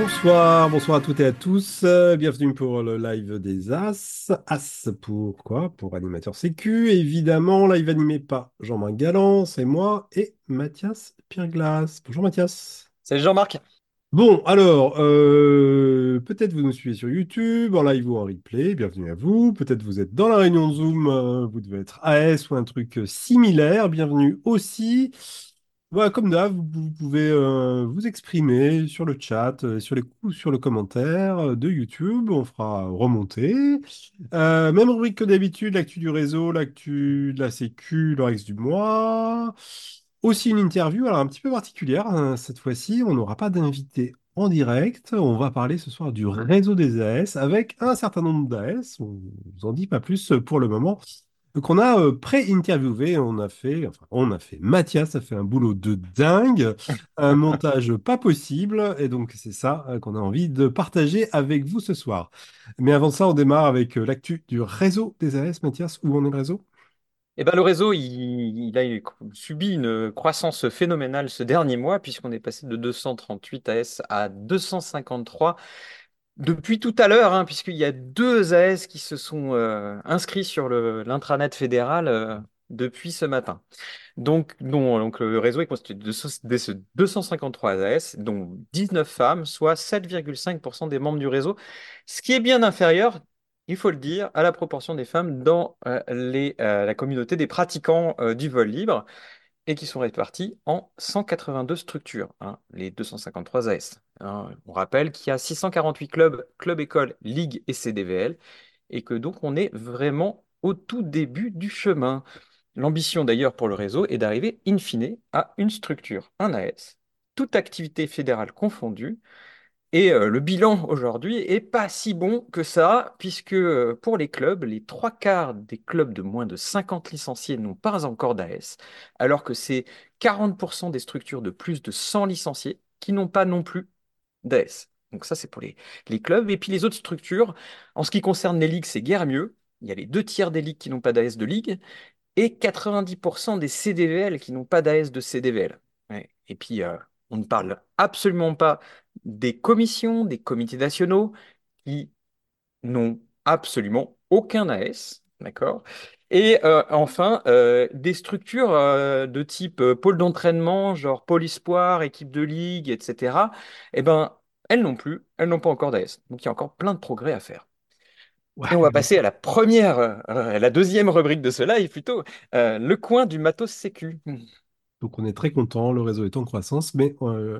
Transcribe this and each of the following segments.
Bonsoir à toutes et à tous. Bienvenue pour le live des As. As pour quoi? Pour animateur sécu. Évidemment, live animé par Jean-Marc Galland, c'est moi et Mathias Pierglas. Bonjour Mathias. Salut Jean-Marc. Bon, alors, peut-être vous nous suivez sur YouTube, en live ou en replay, bienvenue à vous. Peut-être vous êtes dans la réunion de Zoom, vous devez être AS ou un truc similaire, bienvenue aussi. Voilà, comme d'hab, vous pouvez vous exprimer sur le chat, sur les coups, sur le commentaire de YouTube, on fera remonter. Même rubrique que d'habitude, l'actu du réseau, l'actu de la sécu, le Rex du mois. Aussi une interview, alors un petit peu particulière, hein, cette fois-ci, on n'aura pas d'invité en direct, on va parler ce soir du réseau des AS avec un certain nombre d'AS, on vous en dit pas plus pour le moment. Donc on a pré-interviewé, Mathias a fait un boulot de dingue, un montage pas possible, et donc c'est ça qu'on a envie de partager avec vous ce soir. Mais avant ça, on démarre avec l'actu du réseau des AS. Mathias, où en est le réseau? Eh ben, le réseau, il a subi une croissance phénoménale ce dernier mois, puisqu'on est passé de 238 AS à 253 depuis tout à l'heure, hein, puisqu'il y a deux AS qui se sont inscrits sur l'intranet fédéral depuis ce matin. Donc le réseau est constitué de 253 AS, dont 19 femmes, soit 7,5% des membres du réseau, ce qui est bien inférieur, il faut le dire, à la proportion des femmes dans la communauté des pratiquants du vol libre, et qui sont répartis en 182 structures, hein, les 253 AS. Hein. On rappelle qu'il y a 648 clubs, clubs, écoles, ligues et CDVL, et que donc on est vraiment au tout début du chemin. L'ambition d'ailleurs pour le réseau est d'arriver in fine à une structure, un AS, toute activité fédérale confondue. Et le bilan aujourd'hui est pas si bon que ça, puisque pour les clubs, les trois quarts des clubs de moins de 50 licenciés n'ont pas encore d'AS, alors que c'est 40% des structures de plus de 100 licenciés qui n'ont pas non plus d'AS. Donc ça, c'est pour les clubs. Et puis les autres structures, en ce qui concerne les ligues, c'est guère mieux. Il y a les deux tiers des ligues qui n'ont pas d'AS de ligue et 90% des CDVL qui n'ont pas d'AS de CDVL. Ouais. Et puis, on ne parle absolument pas des commissions, des comités nationaux qui n'ont absolument aucun AS, d'accord? Et enfin, des structures de type pôle d'entraînement, genre pôle espoir, équipe de ligue, etc., eh ben, elles non plus, elles n'ont pas encore d'AS. Donc, il y a encore plein de progrès à faire. Ouais, Et on va passer à la deuxième rubrique de ce live plutôt, le coin du matos sécu. donc on est très content, le réseau est en croissance, mais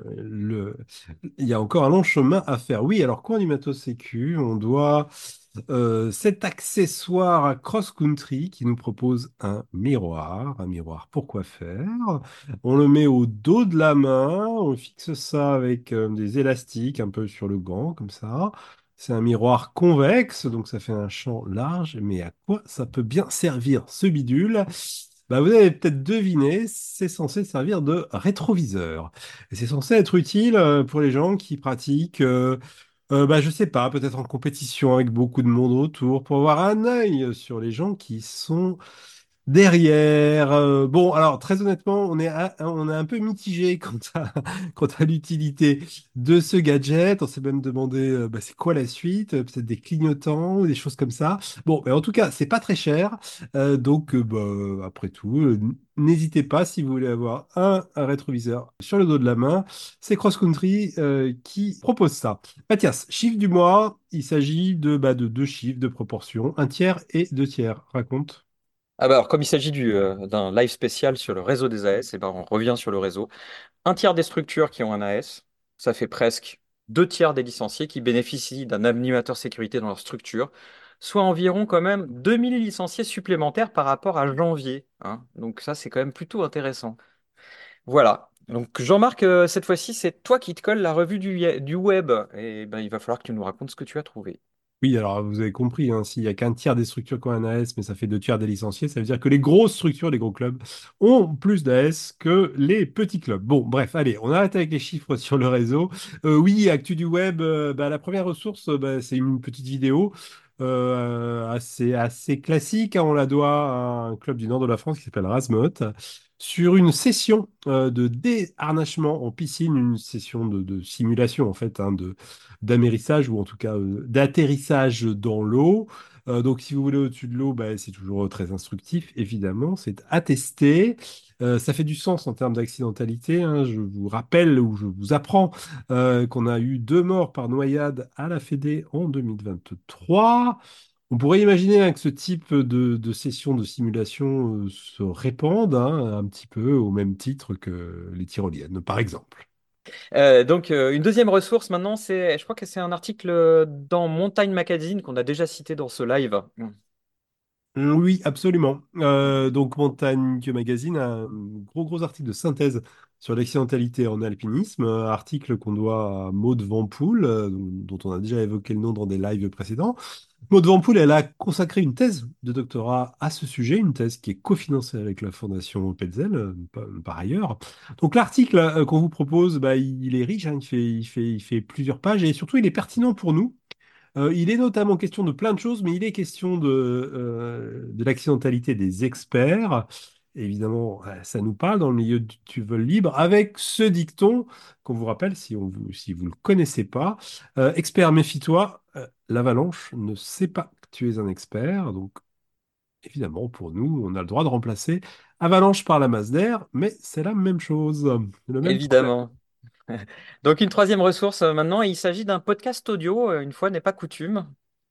il y a encore un long chemin à faire. Oui, alors coin du matos sécu, on doit cet accessoire à cross-country qui nous propose un miroir pour quoi faire. On le met au dos de la main, on fixe ça avec des élastiques un peu sur le gant, comme ça. C'est un miroir convexe, donc ça fait un champ large, mais à quoi ça peut bien servir ce bidule? Bah, vous avez peut-être deviné, c'est censé servir de rétroviseur. Et c'est censé être utile pour les gens qui pratiquent bah, je sais pas, peut-être en compétition avec beaucoup de monde autour, pour avoir un œil sur les gens qui sont derrière. Bon, alors très honnêtement, on est un peu mitigé quant à, quant à l'utilité de ce gadget. On s'est même demandé, bah, c'est quoi la suite? Peut-être des clignotants ou des choses comme ça. Bon, mais en tout cas, c'est pas très cher. Donc, bah, après tout, n'hésitez pas si vous voulez avoir un rétroviseur sur le dos de la main. C'est Cross Country qui propose ça. Mathias, chiffre du mois, il s'agit de deux chiffres de proportion, un tiers et deux tiers. Raconte. Ah bah alors, comme il s'agit d'un live spécial sur le réseau des AS, et ben on revient sur le réseau. Un tiers des structures qui ont un AS, ça fait presque deux tiers des licenciés qui bénéficient d'un animateur sécurité dans leur structure, soit environ quand même 2000 licenciés supplémentaires par rapport à janvier, hein. Donc ça, c'est quand même plutôt intéressant. Voilà. Donc Jean-Marc, cette fois-ci, c'est toi qui te colle la revue du web. Et ben, il va falloir que tu nous racontes ce que tu as trouvé. Oui, alors vous avez compris, hein, s'il n'y a qu'un tiers des structures qui ont un AS, mais ça fait deux tiers des licenciés, ça veut dire que les grosses structures, les gros clubs, ont plus d'AS que les petits clubs. Bon, bref, allez, on arrête avec les chiffres sur le réseau. Oui, actu du web, bah, la première ressource, bah, c'est une petite vidéo. assez classique, hein. On la doit à un club du nord de la France qui s'appelle Razmote, sur une session de déharnachement en piscine, une session de simulation en fait, hein, d'amérissage ou en tout cas d'atterrissage dans l'eau. Donc si vous voulez au-dessus de l'eau, bah, c'est toujours très instructif, évidemment, c'est attesté. Ça fait du sens en termes d'accidentalité, hein. Je vous rappelle ou je vous apprends qu'on a eu 2 morts par noyade à la Fédé en 2023. On pourrait imaginer, hein, que ce type de session de simulation se répande, hein, un petit peu au même titre que les tyroliennes, par exemple. Donc, une deuxième ressource maintenant, je crois que c'est un article dans Montagne Magazine qu'on a déjà cité dans ce live. Oui, absolument. Donc, Montagne Magazine a un gros article de synthèse sur l'accidentalité en alpinisme, article qu'on doit à Maud Van Poel, dont on a déjà évoqué le nom dans des lives précédents. Maud Van Poel, elle a consacré une thèse de doctorat à ce sujet, une thèse qui est cofinancée avec la Fondation Petzel, par ailleurs. Donc l'article qu'on vous propose, bah, il est riche, hein, il fait plusieurs pages et surtout il est pertinent pour nous. Il est notamment question de plein de choses, mais il est question de l'accidentalité des experts. Évidemment, ça nous parle dans le milieu du vol libre, avec ce dicton qu'on vous rappelle, si vous ne le connaissez pas. Expert, méfie-toi, l'avalanche ne sait pas que tu es un expert. Donc, évidemment, pour nous, on a le droit de remplacer avalanche par la masse d'air, mais c'est la même chose, le même problème. Évidemment. Donc, une troisième ressource maintenant, il s'agit d'un podcast audio, une fois n'est pas coutume.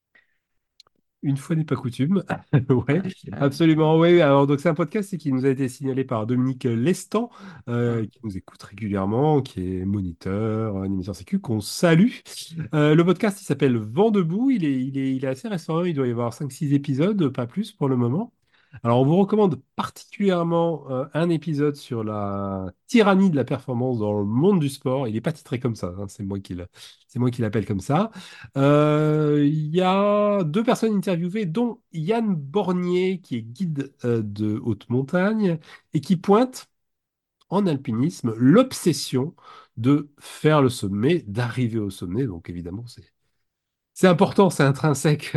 Une fois n'est pas coutume. Ouais, absolument. Oui, alors donc c'est un podcast qui nous a été signalé par Dominique Lestan, qui nous écoute régulièrement, qui est moniteur, animateur sécu, qu'on salue. Le podcast, il s'appelle Vent debout. Il est assez récent. Il doit y avoir 5 6 épisodes, pas plus pour le moment. Alors, on vous recommande particulièrement un épisode sur la tyrannie de la performance dans le monde du sport. Il n'est pas titré comme ça, hein, c'est moi qui l'appelle comme ça. Il y a 2 personnes interviewées, dont Yann Bornier, qui est guide de haute montagne et qui pointe en alpinisme l'obsession de faire le sommet, d'arriver au sommet. Donc, évidemment, c'est important, c'est intrinsèque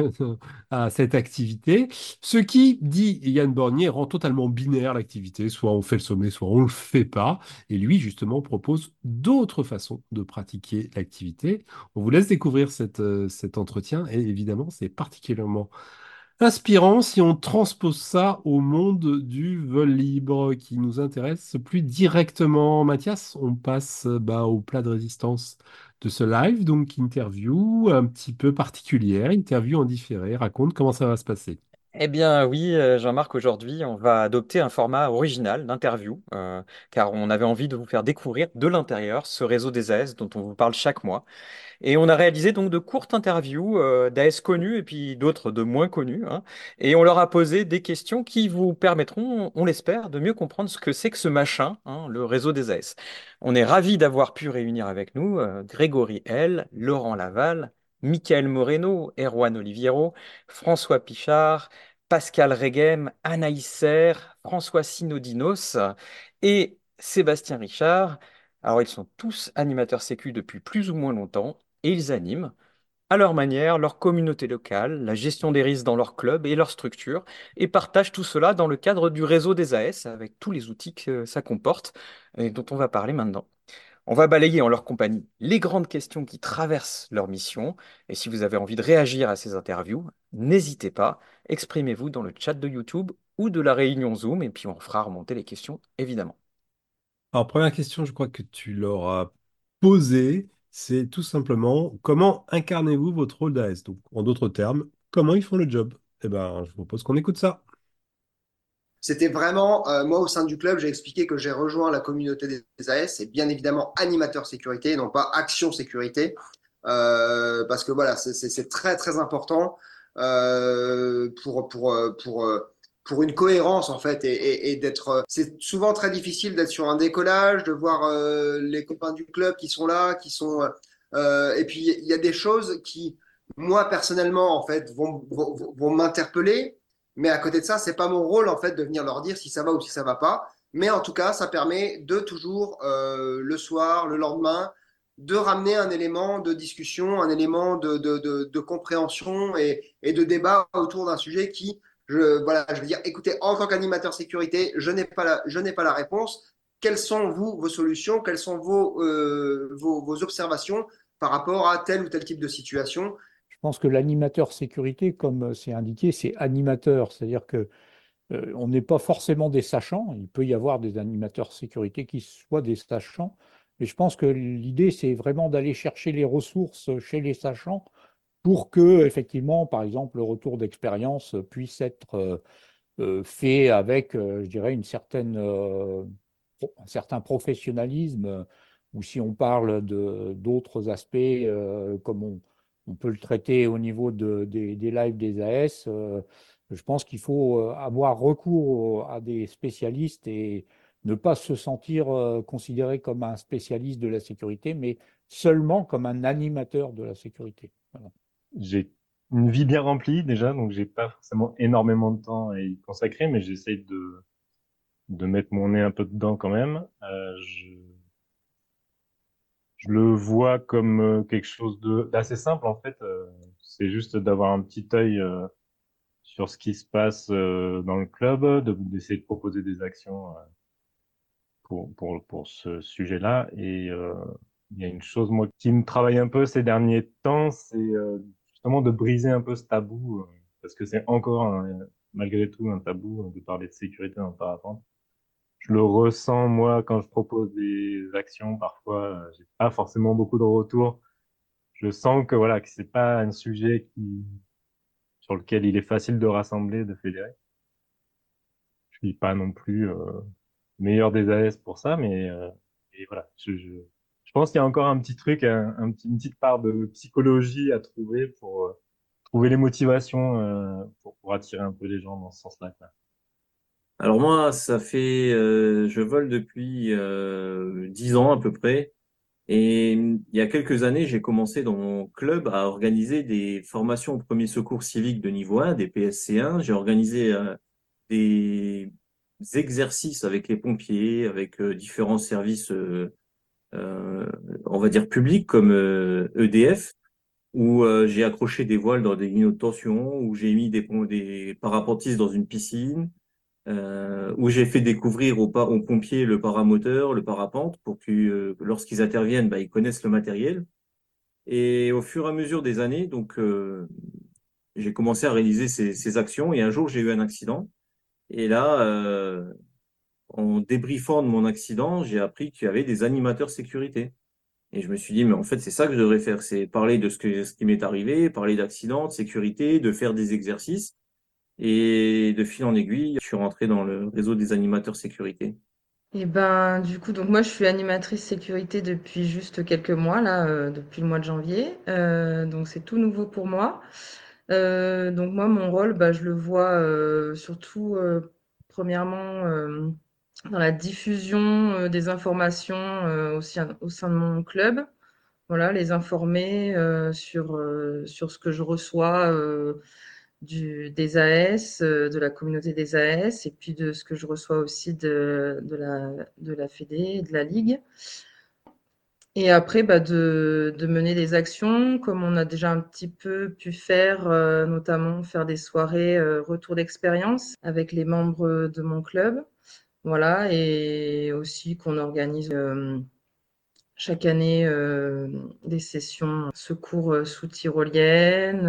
à cette activité. Ce qui, dit Yann Bornier, rend totalement binaire l'activité. Soit on fait le sommet, soit on ne le fait pas. Et lui, justement, propose d'autres façons de pratiquer l'activité. On vous laisse découvrir cet entretien. Et évidemment, c'est particulièrement inspirant si on transpose ça au monde du vol libre qui nous intéresse plus directement. Mathias, on passe bah, au plat de résistance de ce live, donc interview un petit peu particulière, interview en différé. Raconte comment ça va se passer. Eh bien oui, Jean-Marc, aujourd'hui, on va adopter un format original d'interview, car on avait envie de vous faire découvrir de l'intérieur ce réseau des AS dont on vous parle chaque mois. Et on a réalisé donc de courtes interviews d'AS connus et puis d'autres de moins connus, hein. Et on leur a posé des questions qui vous permettront, on l'espère, de mieux comprendre ce que c'est que ce machin, hein, le réseau des AS. On est ravis d'avoir pu réunir avec nous Grégory L, Laurent Laval, Michael Moreno, Erwan Oliviero, François Pichard, Pascal Regem, Anaïs Serre, François Sinodinos et Sébastien Richard. Alors, ils sont tous animateurs sécu depuis plus ou moins longtemps et ils animent à leur manière leur communauté locale, la gestion des risques dans leur club et leur structure, et partagent tout cela dans le cadre du réseau des AS avec tous les outils que ça comporte et dont on va parler maintenant. On va balayer en leur compagnie les grandes questions qui traversent leur mission, et si vous avez envie de réagir à ces interviews, n'hésitez pas, exprimez-vous dans le chat de YouTube ou de la réunion Zoom, et puis on fera remonter les questions, évidemment. Alors, première question, je crois que tu leur as posé, c'est tout simplement comment incarnez-vous votre rôle d'AS? Donc, en d'autres termes, comment ils font le job? Eh ben, je vous propose qu'on écoute ça. C'était vraiment, moi au sein du club, j'ai expliqué que j'ai rejoint la communauté des AS et bien évidemment animateur sécurité, non pas action sécurité, parce que voilà, c'est très très important pour une cohérence en fait et d'être. C'est souvent très difficile d'être sur un décollage, de voir les copains du club qui sont là, qui sont. Et puis il y a des choses qui, moi personnellement en fait, vont m'interpeller. Mais à côté de ça, c'est pas mon rôle en fait de venir leur dire si ça va ou si ça va pas. Mais en tout cas, ça permet de toujours le soir, le lendemain, de ramener un élément de discussion, un élément de compréhension et de débat autour d'un sujet qui, voilà, je veux dire, écoutez, en tant qu'animateur sécurité, je n'ai pas la réponse. Quelles sont, vous, vos solutions? Quelles sont vos observations par rapport à tel ou tel type de situation? Je pense que l'animateur sécurité, comme c'est indiqué, c'est animateur, c'est-à-dire que on n'est pas forcément des sachants. Il peut y avoir des animateurs sécurité qui soient des sachants, mais je pense que l'idée, c'est vraiment d'aller chercher les ressources chez les sachants pour que, effectivement, par exemple, le retour d'expérience puisse être fait avec, je dirais, un certain professionnalisme, ou si on parle de d'autres aspects, comme on peut le traiter au niveau des lives des AS, je pense qu'il faut avoir recours à des spécialistes et ne pas se sentir considéré comme un spécialiste de la sécurité, mais seulement comme un animateur de la sécurité. Voilà. J'ai une vie bien remplie déjà, donc j'ai pas forcément énormément de temps à y consacrer, mais j'essaye de mettre mon nez un peu dedans quand même. Je le vois comme quelque chose d'assez simple en fait. C'est juste d'avoir un petit œil sur ce qui se passe dans le club, d'essayer de proposer des actions pour ce sujet-là. Et il y a une chose moi qui me travaille un peu ces derniers temps, c'est justement de briser un peu ce tabou, parce que c'est encore malgré tout un tabou de parler de sécurité dans le parapente. Je le ressens moi quand je propose des actions. Parfois, j'ai pas forcément beaucoup de retours. Je sens que voilà que c'est pas un sujet sur lequel il est facile de rassembler, de fédérer. Je suis pas non plus meilleur des AS pour ça, mais et voilà. Je pense qu'il y a encore un petit truc, une petite part de psychologie à trouver pour trouver les motivations pour attirer un peu les gens dans ce sens-là, quoi. Alors moi, je vole depuis 10 ans à peu près. Et il y a quelques années, j'ai commencé dans mon club à organiser des formations au premier secours civique de niveau 1, des PSC1. J'ai organisé des exercices avec les pompiers, avec différents services, euh, on va dire publics comme EDF, où j'ai accroché des voiles dans des lignes de tension, où j'ai mis des parapentistes dans une piscine, où j'ai fait découvrir aux pompiers le paramoteur, le parapente, pour que lorsqu'ils interviennent, bah, ils connaissent le matériel. Et au fur et à mesure des années, donc j'ai commencé à réaliser ces actions. Et un jour, j'ai eu un accident. Et là, en débriefant de mon accident, j'ai appris qu'il y avait des animateurs sécurité. Et je me suis dit, mais en fait, c'est ça que je devrais faire, c'est parler de ce qui m'est arrivé, parler d'accidents, de sécurité, de faire des exercices. Et de fil en aiguille, je suis rentré dans le réseau des animateurs sécurité. Et ben, du coup, donc moi, je suis animatrice sécurité depuis juste quelques mois, là, depuis le mois de janvier. Donc, c'est tout nouveau pour moi. Donc, moi, mon rôle, bah, je le vois surtout, premièrement, dans la diffusion des informations aussi au sein de mon club. Voilà, les informer sur ce que je reçois des AS, de la communauté des AS, et puis de ce que je reçois aussi de la Fédé, de la Ligue. Et après, bah, de mener des actions, comme on a déjà un petit peu pu faire, notamment faire des soirées retour d'expérience avec les membres de mon club. Voilà, et aussi qu'on organise chaque année des sessions secours sous tyrolienne.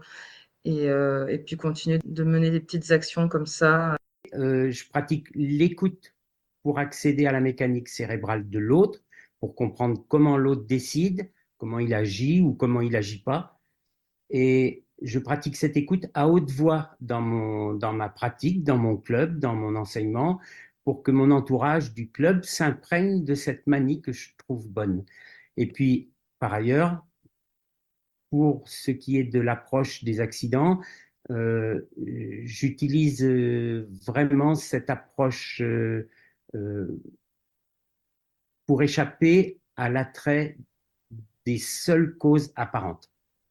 Et puis continuer de mener des petites actions comme ça. Je pratique l'écoute pour accéder à la mécanique cérébrale de l'autre, pour comprendre comment l'autre décide, comment il agit ou comment il agit pas. Et je pratique cette écoute à haute voix dans ma pratique, dans mon club, dans mon enseignement, pour que mon entourage du club s'imprègne de cette manie que je trouve bonne. Et puis, par ailleurs, pour ce qui est de l'approche des accidents, j'utilise vraiment cette approche pour échapper à l'attrait des seules causes apparentes.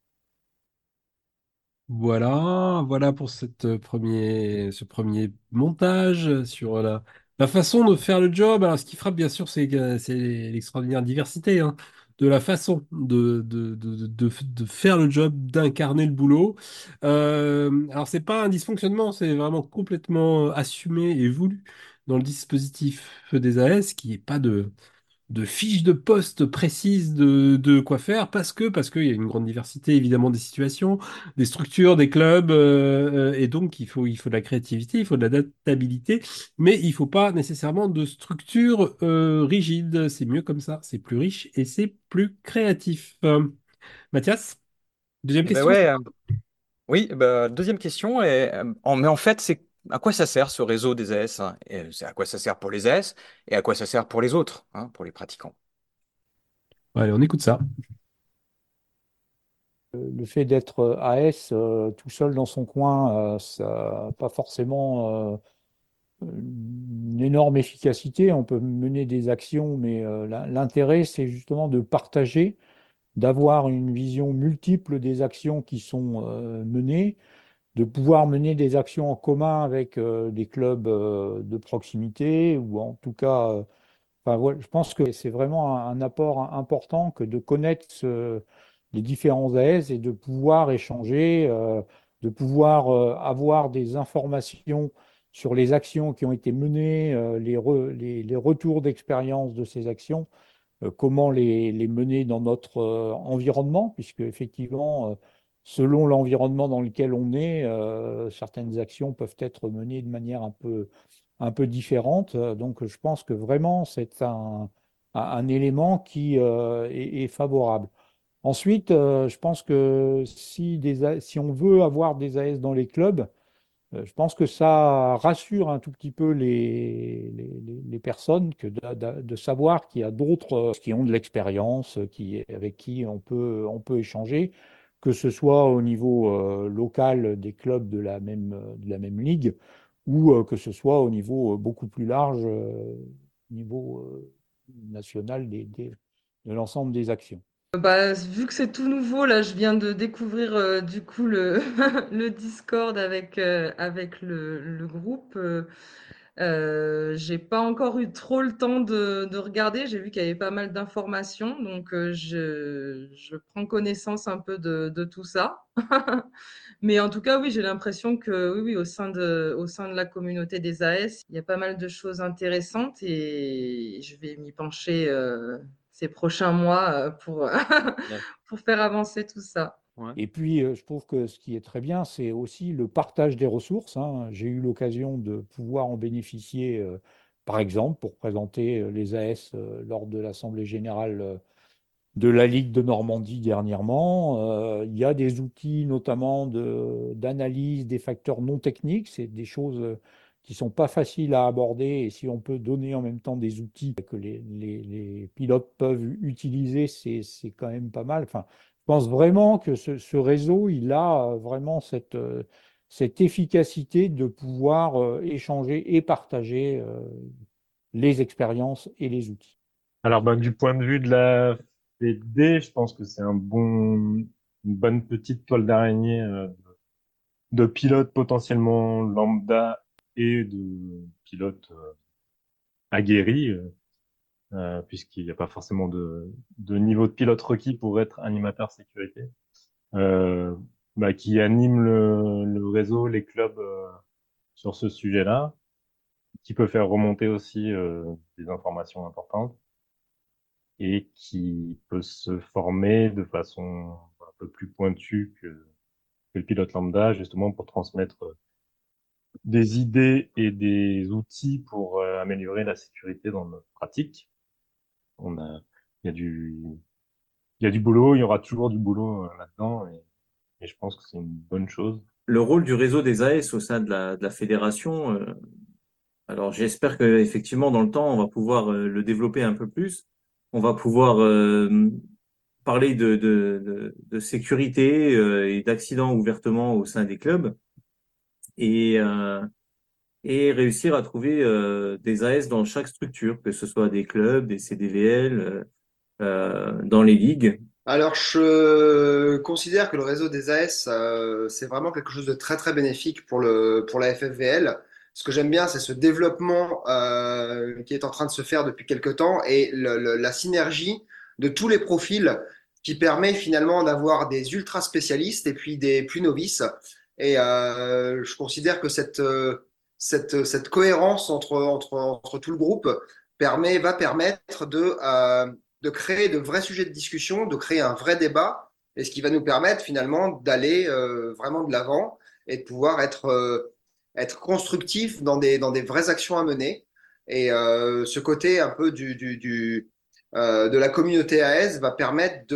Voilà pour ce premier montage sur la façon de faire le job. Alors, ce qui frappe, bien sûr, c'est l'extraordinaire diversité, hein, de la façon de faire le job, d'incarner le boulot. Alors, c'est pas un dysfonctionnement, c'est vraiment complètement assumé et voulu dans le dispositif des AS, qui est pas de fiches de poste précises de quoi faire parce qu'il y a une grande diversité évidemment des situations, des structures, des clubs et donc il faut de la créativité, il faut de l'adaptabilité, mais il faut pas nécessairement de structure rigide. C'est mieux comme ça, c'est plus riche et c'est plus créatif. Mathias, deuxième Eh ben question. ouais, oui, bah, deuxième question. Mais en fait, c'est à quoi ça sert ce réseau des AS, hein? Et c'est à quoi ça sert pour les AS et à quoi ça sert pour les autres, hein, pour les pratiquants. Allez, on écoute ça. Le fait d'être AS tout seul dans son coin, ça n'a pas forcément une énorme efficacité. On peut mener des actions, mais l'intérêt, c'est justement de partager, d'avoir une vision multiple des actions qui sont menées, de pouvoir mener des actions en commun avec des clubs de proximité, ou en tout cas, enfin, ouais, je pense que c'est vraiment un apport important que de connaître les différents AS et de pouvoir échanger, de pouvoir avoir des informations sur les actions qui ont été menées, les retours d'expérience de ces actions, comment les mener dans notre environnement, puisque effectivement, selon l'environnement dans lequel on est, certaines actions peuvent être menées de manière un peu différente. Donc, je pense que vraiment, c'est un élément qui est favorable. Ensuite, je pense que si on veut avoir des AS dans les clubs, je pense que ça rassure un tout petit peu les personnes que de savoir qu'il y a d'autres qui ont de l'expérience, avec qui on peut échanger, que ce soit au niveau local des clubs de la même ligue ou que ce soit au niveau beaucoup plus large, niveau national de l'ensemble des actions. Bah, vu que c'est tout nouveau, là, je viens de découvrir du coup le Discord avec le groupe. J'ai pas encore eu trop le temps de regarder. J'ai vu qu'il y avait pas mal d'informations, donc je prends connaissance un peu de tout ça. Mais en tout cas, oui, j'ai l'impression que oui, oui, au sein de la communauté des AS, il y a pas mal de choses intéressantes et je vais m'y pencher ces prochains mois pour, pour faire avancer tout ça. Ouais. Et puis, je trouve que ce qui est très bien, c'est aussi le partage des ressources, hein. J'ai eu l'occasion de pouvoir en bénéficier, par exemple, pour présenter les AS lors de l'Assemblée générale de la Ligue de Normandie dernièrement. Il y a des outils, notamment d'analyse des facteurs non techniques. C'est des choses qui ne sont pas faciles à aborder. Et si on peut donner en même temps des outils que les pilotes peuvent utiliser, c'est quand même pas mal. Enfin, je pense vraiment que ce réseau, il a vraiment cette efficacité de pouvoir échanger et partager les expériences et les outils. Alors, ben, du point de vue de la FED, je pense que c'est une bonne petite toile d'araignée de pilotes potentiellement lambda et de pilotes aguerris, puisqu'il n'y a pas forcément de niveau de pilote requis pour être animateur sécurité, euh, qui anime le réseau, les clubs sur ce sujet-là, qui peut faire remonter aussi des informations importantes et qui peut se former de façon un peu plus pointue que le pilote lambda, justement pour transmettre des idées et des outils pour améliorer la sécurité dans notre pratique. Il y a il y a du boulot, il y aura toujours du boulot là-dedans et je pense que c'est une bonne chose. Le rôle du réseau des AS au sein de la fédération, alors j'espère que effectivement dans le temps on va pouvoir le développer un peu plus. On va pouvoir parler de sécurité et d'accidents ouvertement au sein des clubs et et réussir à trouver des AS dans chaque structure, que ce soit des clubs, des CDVL, dans les ligues. Alors, je considère que le réseau des AS, c'est vraiment quelque chose de très très bénéfique pour la FFVL. Ce que j'aime bien, c'est ce développement qui est en train de se faire depuis quelque temps et la synergie de tous les profils, qui permet finalement d'avoir des ultra spécialistes et puis des plus novices. Et je considère que cette cohérence entre tout le groupe va permettre de créer de vrais sujets de discussion, de créer un vrai débat, et ce qui va nous permettre finalement d'aller vraiment de l'avant et de pouvoir être constructif dans des vraies actions à mener. Et ce côté un peu de la communauté AS va permettre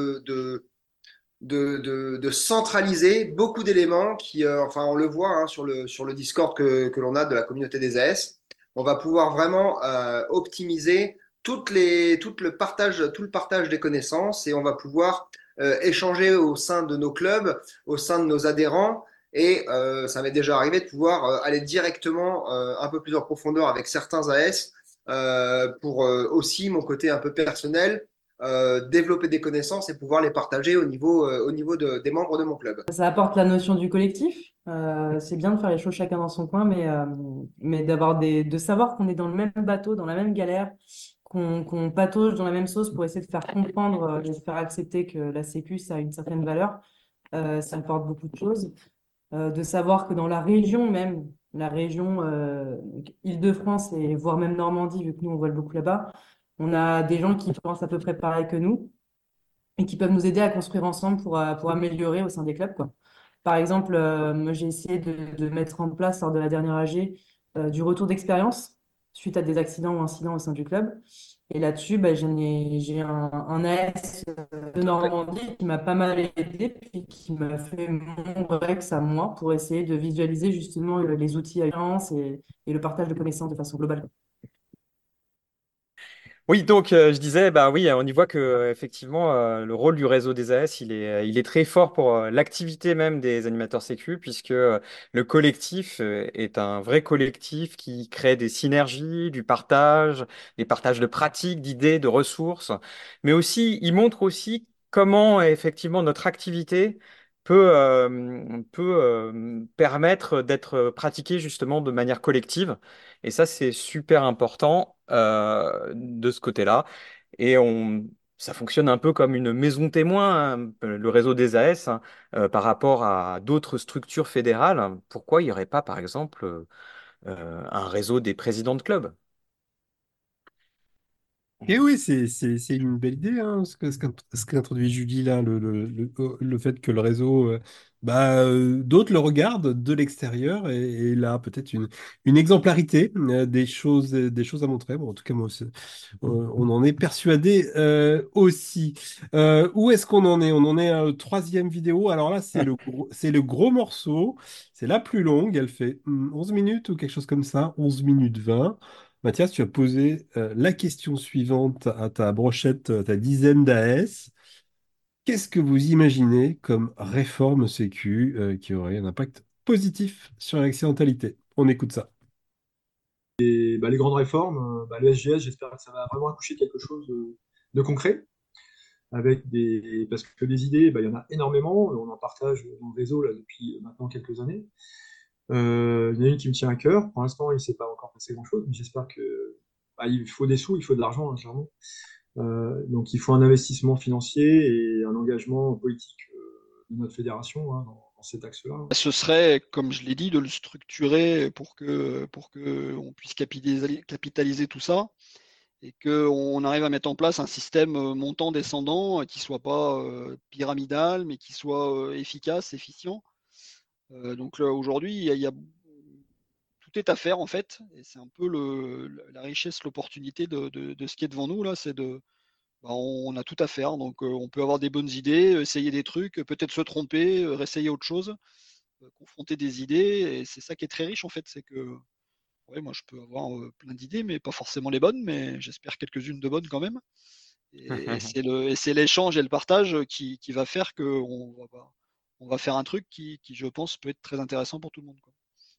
de centraliser beaucoup d'éléments qui, enfin, on le voit hein, sur le Discord que l'on a de la communauté des AS. On va pouvoir vraiment optimiser tout le partage des connaissances et on va pouvoir échanger au sein de nos clubs, au sein de nos adhérents. Et ça m'est déjà arrivé de pouvoir aller directement un peu plus en profondeur avec certains AS pour aussi mon côté un peu personnel développer des connaissances et pouvoir les partager au niveau des membres de mon club. Ça apporte la notion du collectif. C'est bien de faire les choses chacun dans son coin, mais de savoir qu'on est dans le même bateau, dans la même galère, qu'on patauge dans la même sauce pour essayer de faire comprendre, de faire accepter que la Sécu, ça a une certaine valeur. Ça apporte beaucoup de choses. De savoir que dans la région même, la région Île-de-France et voire même Normandie, vu que nous on vole beaucoup là-bas, on a des gens qui pensent à peu près pareil que nous et qui peuvent nous aider à construire ensemble pour améliorer au sein des clubs, quoi. Par exemple, moi, j'ai essayé de mettre en place lors de la dernière AG du retour d'expérience suite à des accidents ou incidents au sein du club. Et là-dessus, bah, j'ai un AS de Normandie qui m'a pas mal aidé, puis qui m'a fait mon Rex à moi pour essayer de visualiser justement les outils alliance et le partage de connaissances de façon globale. Oui, donc je disais, bah oui, on y voit que effectivement le rôle du réseau des AS, il est très fort pour l'activité même des animateurs sécu, puisque le collectif est un vrai collectif qui crée des synergies, du partage, des partages de pratiques, d'idées, de ressources, mais aussi il montre aussi comment effectivement notre activité peut permettre d'être pratiquée justement de manière collective. Et ça, c'est super important de ce côté-là. Et ça fonctionne un peu comme une maison témoin, hein, le réseau des AS, hein, par rapport à d'autres structures fédérales. Pourquoi il n'y aurait pas, par exemple, un réseau des présidents de clubs? Et oui, c'est une belle idée, hein, ce qu'introduit Julie là, le fait que le réseau, d'autres le regardent de l'extérieur et là peut-être une exemplarité, des choses à montrer. Bon, en tout cas, moi aussi, on en est persuadé aussi. Où est-ce qu'on en est? On en est à la troisième vidéo. Alors là, c'est le gros morceau, c'est la plus longue, elle fait 11 minutes ou quelque chose comme ça, 11 minutes 20. Mathias, tu as posé la question suivante à ta brochette, à ta dizaine d'AS. Qu'est-ce que vous imaginez comme réforme Sécu qui aurait un impact positif sur l'accidentalité? On écoute ça. Et les grandes réformes, le SGS, j'espère que ça va vraiment accoucher de quelque chose de concret, parce que des idées, il y en a énormément, on en partage dans le réseau là, depuis maintenant quelques années. Il y en a une qui me tient à cœur. Pour l'instant, il ne s'est pas encore passé grand-chose, mais j'espère que il faut des sous, il faut de l'argent, hein, clairement. Donc il faut un investissement financier et un engagement politique de notre fédération hein, dans cet axe-là. Ce serait, comme je l'ai dit, de le structurer pour que on puisse capitaliser tout ça et qu'on arrive à mettre en place un système montant-descendant qui soit pas pyramidal, mais qui soit efficace, efficient. Donc aujourd'hui, tout est à faire en fait, et c'est un peu la richesse, l'opportunité de ce qui est devant nous là, on a tout à faire. Donc on peut avoir des bonnes idées, essayer des trucs, peut-être se tromper, réessayer autre chose, confronter des idées, et c'est ça qui est très riche en fait, c'est que ouais, moi je peux avoir plein d'idées, mais pas forcément les bonnes, mais j'espère quelques-unes de bonnes quand même. Et c'est l'échange et le partage qui va faire qu'on on va faire un truc qui, je pense, peut être très intéressant pour tout le monde, quoi.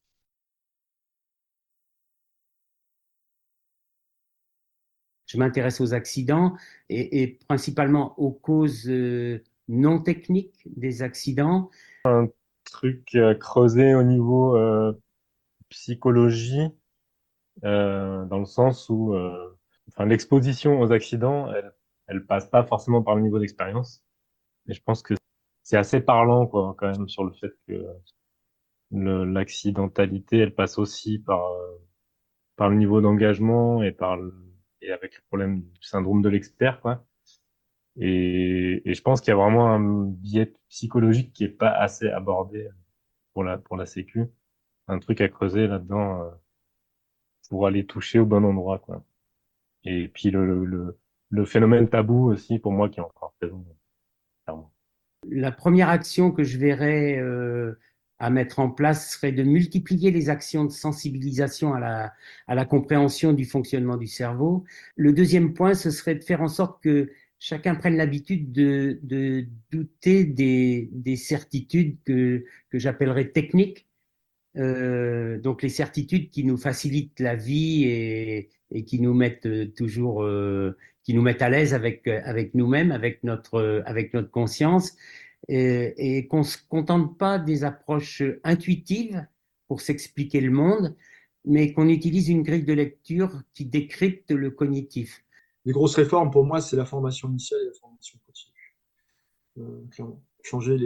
Je m'intéresse aux accidents et principalement aux causes non techniques des accidents. Truc creusé au niveau psychologie, dans le sens où l'exposition aux accidents, elle passe pas forcément par le niveau d'expérience. Et je pense que c'est assez parlant, quoi, quand même, sur le fait que l'accidentalité, elle passe aussi par le niveau d'engagement et avec le problème du syndrome de l'expert, quoi. Et je pense qu'il y a vraiment un biais psychologique qui est pas assez abordé pour la sécu. Un truc à creuser là-dedans, pour aller toucher au bon endroit, quoi. Et puis le phénomène tabou aussi, pour moi, qui est encore présent, clairement. La première action que je verrais à mettre en place serait de multiplier les actions de sensibilisation à la compréhension du fonctionnement du cerveau. Le deuxième point, ce serait de faire en sorte que chacun prenne l'habitude de douter des certitudes que j'appellerais techniques. Donc les certitudes qui nous facilitent la vie et qui nous mettent toujours, qui nous mettent à l'aise avec nous-mêmes, avec notre conscience, et qu'on se contente pas des approches intuitives pour s'expliquer le monde, mais qu'on utilise une grille de lecture qui décrypte le cognitif. Les grosses réformes, pour moi, c'est la formation initiale et la formation continue. Clairement. Changer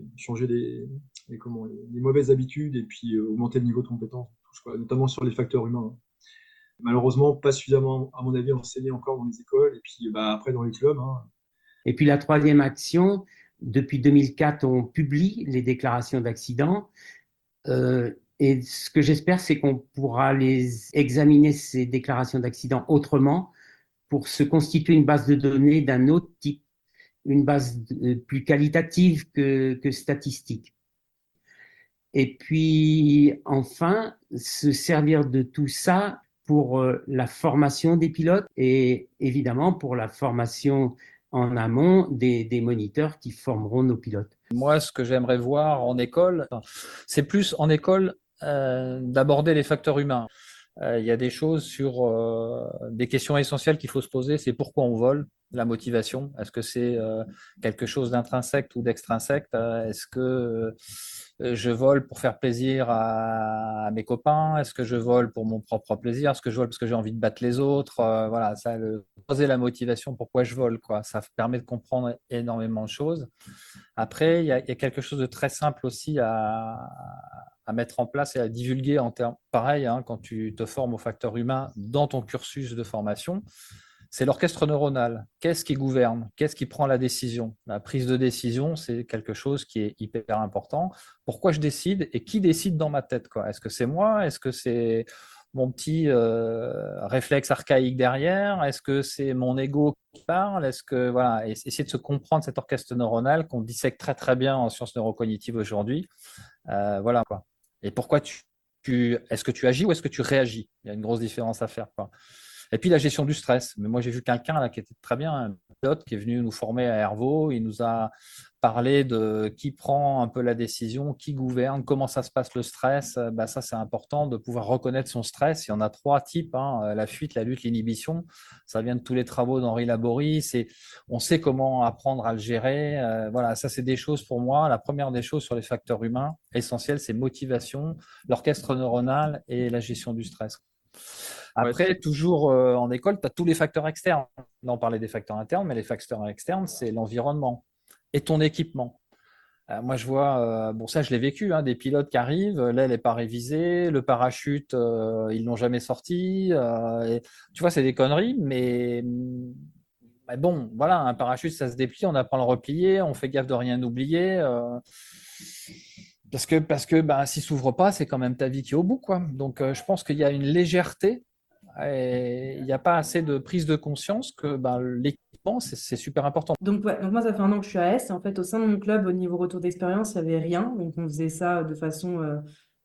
les mauvaises habitudes et puis augmenter le niveau de compétence, notamment sur les facteurs humains. Malheureusement, pas suffisamment, à mon avis, enseigné encore dans les écoles et puis après dans les clubs. Et puis la troisième action, depuis 2004, on publie les déclarations d'accident. Et ce que j'espère, c'est qu'on pourra examiner ces déclarations d'accident autrement pour se constituer une base de données d'un autre type, une base plus qualitative que statistique. Et puis, enfin, se servir de tout ça pour la formation des pilotes et évidemment pour la formation en amont des moniteurs qui formeront nos pilotes. Moi, ce que j'aimerais voir en école, c'est plus en école d'aborder les facteurs humains. Il y a des choses sur des questions essentielles qu'il faut se poser, c'est pourquoi on vole, la motivation. Est-ce que c'est quelque chose d'intrinsèque ou d'extrinsèque? Est-ce que je vole pour faire plaisir à mes copains? Est-ce que je vole pour mon propre plaisir? Est-ce que je vole parce que j'ai envie de battre les autres? Voilà, ça, poser la motivation, pourquoi je vole, quoi. Ça permet de comprendre énormément de choses. Après, il y a quelque chose de très simple aussi à mettre en place et à divulguer en termes pareil, hein, quand tu te formes au facteur humain dans ton cursus de formation, c'est l'orchestre neuronal. Qu'est-ce qui gouverne? Qu'est-ce qui prend la décision? La prise de décision, c'est quelque chose qui est hyper important. Pourquoi je décide et qui décide dans ma tête, quoi? Est-ce que c'est moi? Est-ce que c'est mon petit réflexe archaïque derrière? Est-ce que c'est mon ego qui parle? Est-ce que voilà, essayer de se comprendre cet orchestre neuronal qu'on dissèque très très bien en sciences neurocognitives aujourd'hui. Voilà quoi. Et pourquoi est-ce que tu agis ou est-ce que tu réagis? Il y a une grosse différence à faire, quoi. Et puis la gestion du stress. Mais moi, j'ai vu quelqu'un là qui était très bien, un pilote qui est venu nous former à Airvo. Il nous a parlé de qui prend un peu la décision, qui gouverne, comment ça se passe le stress. Bah, ça, c'est important de pouvoir reconnaître son stress. Il y en a trois types, hein, la fuite, la lutte, l'inhibition. Ça vient de tous les travaux d'Henri Laborie. On sait comment apprendre à le gérer. Voilà, ça, c'est des choses pour moi. La première des choses sur les facteurs humains essentiels, c'est motivation, l'orchestre neuronal et la gestion du stress. Après, toujours en école, tu as tous les facteurs externes. Là, on parlait des facteurs internes, mais les facteurs externes, c'est l'environnement et ton équipement. Moi, je vois, bon, ça, je l'ai vécu, hein, des pilotes qui arrivent, l'aile n'est pas révisée, le parachute, ils l'ont jamais sorti. Tu vois, c'est des conneries, mais bon, voilà, un parachute, ça se déplie, on apprend à le replier, on fait gaffe de rien oublier. Parce que bah, s'il ne s'ouvre pas, c'est quand même ta vie qui est au bout, quoi. Donc, je pense qu'il y a une légèreté et il n'y a pas assez de prise de conscience que bah, l'équipement, c'est super important. Donc, ouais, donc moi, ça fait 1 an que je suis à S. Et en fait, au sein de mon club, au niveau retour d'expérience, il n'y avait rien. Donc, on faisait ça de façon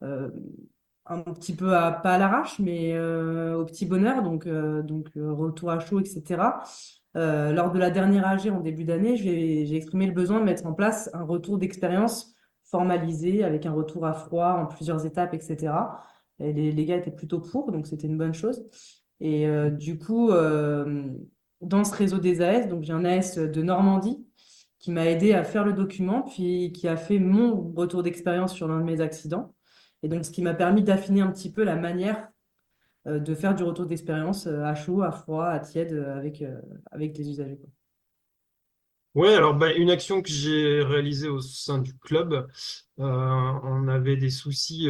un petit peu pas à l'arrache, mais au petit bonheur. Donc retour à chaud, etc. Lors de la dernière AG en début d'année, j'ai exprimé le besoin de mettre en place un retour d'expérience formalisé avec un retour à froid en plusieurs étapes, etc. Et les gars étaient plutôt pour, donc c'était une bonne chose. Et du coup, dans ce réseau des AS, donc j'ai un AS de Normandie qui m'a aidé à faire le document, puis qui a fait mon retour d'expérience sur l'un de mes accidents. Et donc, ce qui m'a permis d'affiner un petit peu la manière de faire du retour d'expérience à chaud, à froid, à tiède avec les usagers, quoi. Ouais, alors bah, une action que j'ai réalisée au sein du club, on avait des soucis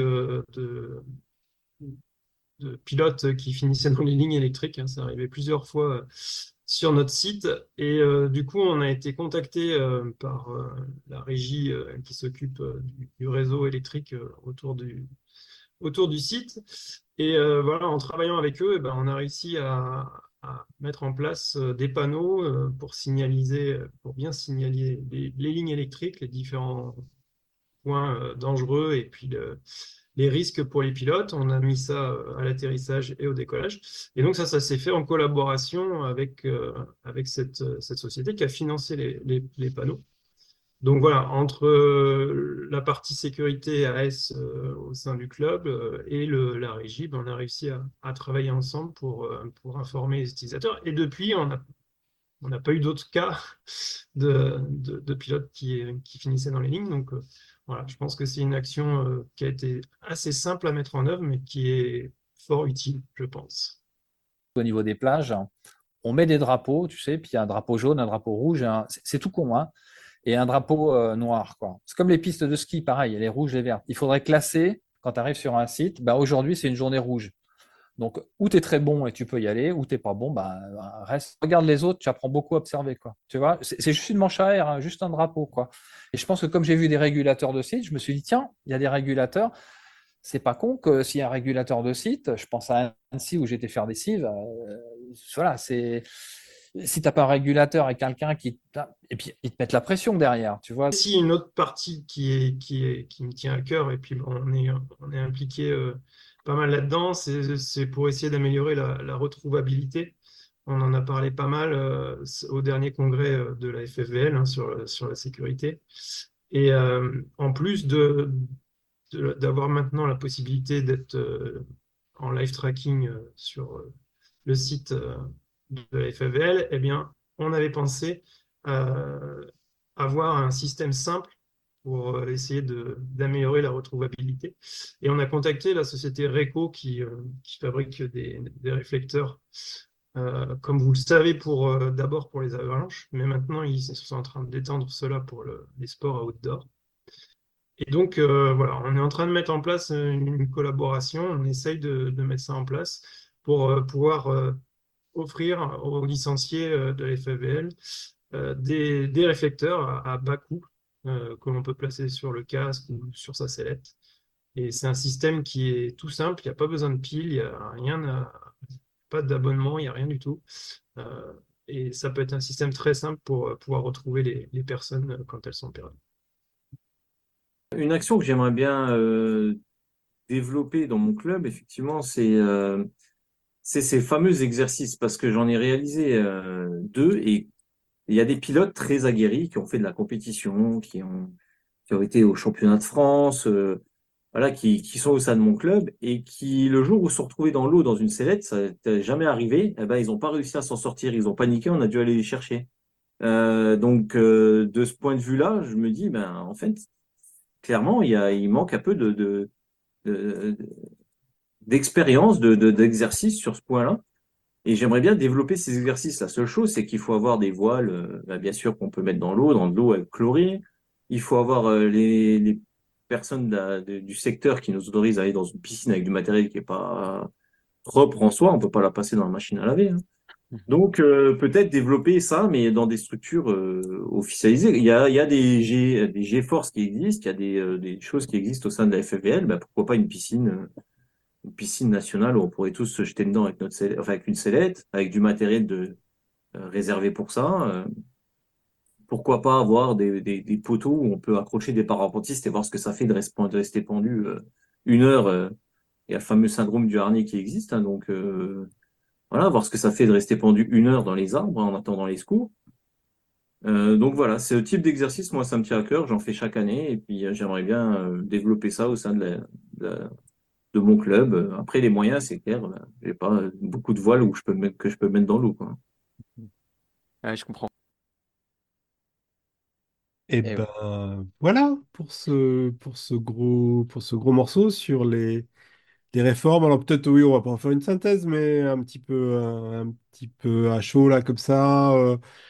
de pilotes qui finissaient dans les lignes électriques, hein. Ça arrivait plusieurs fois sur notre site. Et du coup, on a été contacté par la régie qui s'occupe du réseau électrique autour du site. Et voilà, en travaillant avec eux, eh ben, on a réussi à mettre en place des panneaux pour bien signaler les lignes électriques, les différents points dangereux et puis les risques pour les pilotes. On a mis ça à l'atterrissage et au décollage. Et donc ça s'est fait en collaboration avec cette société qui a financé les panneaux. Donc voilà, entre la partie sécurité AS au sein du club et la régie, ben, on a réussi à travailler ensemble pour informer les utilisateurs. Et depuis, on n'a pas eu d'autres cas de pilotes qui finissaient dans les lignes. Donc voilà, je pense que c'est une action qui a été assez simple à mettre en œuvre, mais qui est fort utile, je pense. Au niveau des plages, on met des drapeaux, tu sais, puis il y a un drapeau jaune, un drapeau rouge, c'est tout con, hein, et un drapeau noir, quoi. C'est comme les pistes de ski, pareil, les rouges, les vertes. Il faudrait classer, quand tu arrives sur un site, bah, aujourd'hui, c'est une journée rouge. Donc, ou tu es très bon et tu peux y aller, ou tu n'es pas bon, bah, reste. Regarde les autres, tu apprends beaucoup à observer, quoi. Tu vois, c'est juste une manche à air, hein, juste un drapeau, quoi. Et je pense que comme j'ai vu des régulateurs de sites, je me suis dit, tiens, il y a des régulateurs. C'est pas con que s'il y a un régulateur de site, je pense à Annecy où j'étais faire des cives, voilà, c'est si tu n'as pas un régulateur et quelqu'un et puis ils te mettent la pression derrière, tu vois. Aussi, une autre partie qui me tient à cœur, et puis bon, on est impliqué pas mal là-dedans, c'est pour essayer d'améliorer la retrouvabilité. On en a parlé pas mal au dernier congrès de la FFVL, hein, sur la sécurité. Et en plus d'avoir maintenant la possibilité d'être en live tracking sur le site de la FFVL, eh bien, on avait pensé avoir un système simple pour essayer d'améliorer la retrouvabilité. Et on a contacté la société Reco qui fabrique des réflecteurs, comme vous le savez, d'abord pour les avalanches, mais maintenant ils sont en train d'étendre cela pour les sports à outdoor. Et donc, voilà, on est en train de mettre en place une collaboration, on essaye de mettre ça en place pour pouvoir offrir aux licenciés de la FFVL des réflecteurs à bas coût que l'on peut placer sur le casque ou sur sa sellette. Et c'est un système qui est tout simple, il n'y a pas besoin de pile, il n'y a pas d'abonnement, il n'y a rien du tout. Et ça peut être un système très simple pour pouvoir retrouver les personnes quand elles sont perdues. Une action que j'aimerais bien développer dans mon club, effectivement, c'est ces fameux exercices, parce que j'en ai réalisé deux, et il y a des pilotes très aguerris qui ont fait de la compétition, qui ont été au championnat de France, voilà, qui sont au sein de mon club, et qui, le jour où se sont retrouvés dans l'eau, dans une sellette, ça n'était jamais arrivé, eh ben, ils n'ont pas réussi à s'en sortir, ils ont paniqué, on a dû aller les chercher. Donc, de ce point de vue-là, je me dis, ben, en fait, clairement, il manque un peu de- d'expérience, d'exercice sur ce point-là. Et j'aimerais bien développer ces exercices. La seule chose, c'est qu'il faut avoir des voiles, bien sûr, qu'on peut mettre dans de l'eau avec chlorée. Il faut avoir les personnes du secteur qui nous autorisent à aller dans une piscine avec du matériel qui est pas propre en soi. On peut pas la passer dans la machine à laver, hein. Donc, peut-être développer ça, mais dans des structures officialisées. Il y a des G-Force qui existent, il y a des choses qui existent au sein de la FFVL. Ben, pourquoi pas une piscine nationale où on pourrait tous se jeter dedans avec enfin, avec une sellette, avec du matériel réservé pour ça. Pourquoi pas avoir des poteaux où on peut accrocher des parapentistes et voir ce que ça fait de rester pendu une heure. Il y a le fameux syndrome du harnais qui existe, hein, donc voilà, voir ce que ça fait de rester pendu une heure dans les arbres, hein, en attendant les secours. Donc voilà, c'est le type d'exercice, moi ça me tient à cœur, j'en fais chaque année et puis j'aimerais bien développer ça au sein de mon club. Après les moyens, c'est clair, j'ai pas beaucoup de voiles que je peux mettre dans l'eau, quoi. Ouais, je comprends. Et Et ben voilà pour ce gros morceau sur les réformes. Alors peut-être oui, on va pas en faire une synthèse, mais un petit peu à chaud là comme ça.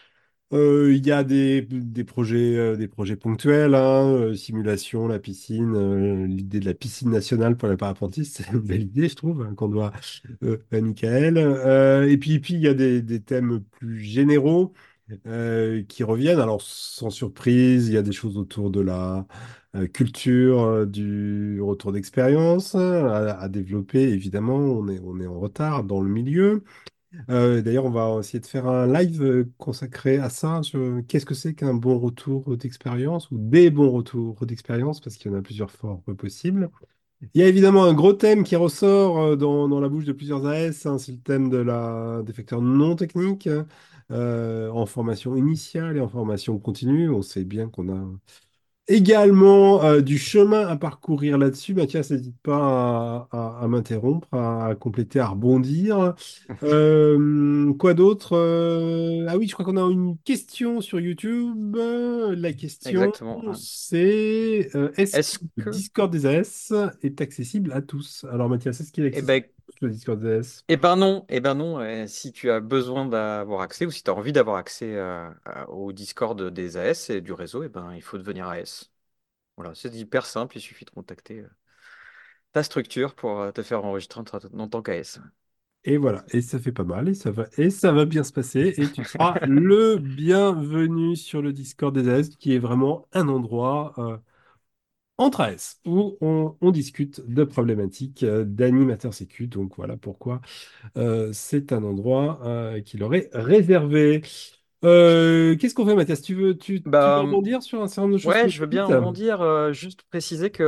Il y a des projets ponctuels, hein, simulation, la piscine, l'idée de la piscine nationale pour les parapentistes, c'est une belle idée, je trouve, hein, qu'on doit à Michael. Et puis, il y a des thèmes plus généraux qui reviennent. Alors, sans surprise, il y a des choses autour de la culture, du retour d'expérience à développer. Évidemment, on est en retard dans le milieu. D'ailleurs, on va essayer de faire un live consacré à ça, sur qu'est-ce que c'est qu'un bon retour d'expérience ou des bons retours d'expérience, parce qu'il y en a plusieurs formes possibles. Il y a évidemment un gros thème qui ressort dans la bouche de plusieurs AS, hein, c'est le thème des facteurs non techniques, en formation initiale et en formation continue. On sait bien qu'on a également du chemin à parcourir là-dessus. Mathias, n'hésite pas à m'interrompre, à compléter, à rebondir. Quoi d'autre? Ah oui, je crois qu'on a une question sur YouTube. La question, Exactement. c'est est-ce que Est-ce le que, Discord des AS est accessible à tous? Alors Mathias, est-ce qu'il est eh accessible ben, à tous, le Discord des AS? eh ben non, si tu as besoin d'avoir accès ou si tu as envie d'avoir accès au Discord des AS et du réseau, eh ben, il faut devenir AS. Voilà, c'est hyper simple, il suffit de contacter ta structure pour te faire enregistrer en tant qu'AS. Et voilà, et ça fait pas mal, et ça va bien se passer, et tu seras le bienvenu sur le Discord des AS, qui est vraiment un endroit entre AS où on discute de problématiques d'animateur sécu. Donc voilà pourquoi c'est un endroit qui leur est réservé. Qu'est-ce qu'on fait, Mathias? Tu veux Bah, rebondir sur un certain nombre de choses que ouais, vous je veux bien dites? rebondir, juste préciser que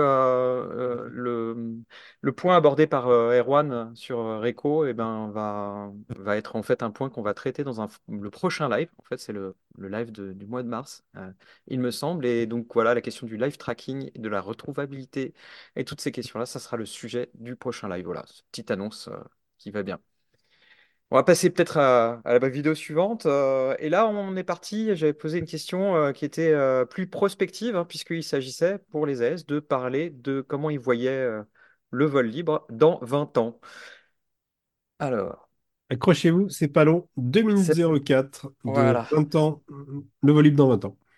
le point abordé par Erwan sur Reco eh ben, va être en fait un point qu'on va traiter dans le prochain live. En fait, c'est le live du mois de mars, il me semble. Et donc voilà, la question du live tracking, de la retrouvabilité et toutes ces questions-là, ça sera le sujet du prochain live. Voilà, petite annonce qui va bien. On va passer peut-être à la vidéo suivante. Et là, on est parti. J'avais posé une question qui était plus prospective, hein, puisqu'il s'agissait pour les AS de parler de comment ils voyaient le vol libre dans 20 ans. Alors, Accrochez-vous, c'est pas long. 2 minutes c'est 04 de voilà. 20 ans, le vol libre dans 20 ans.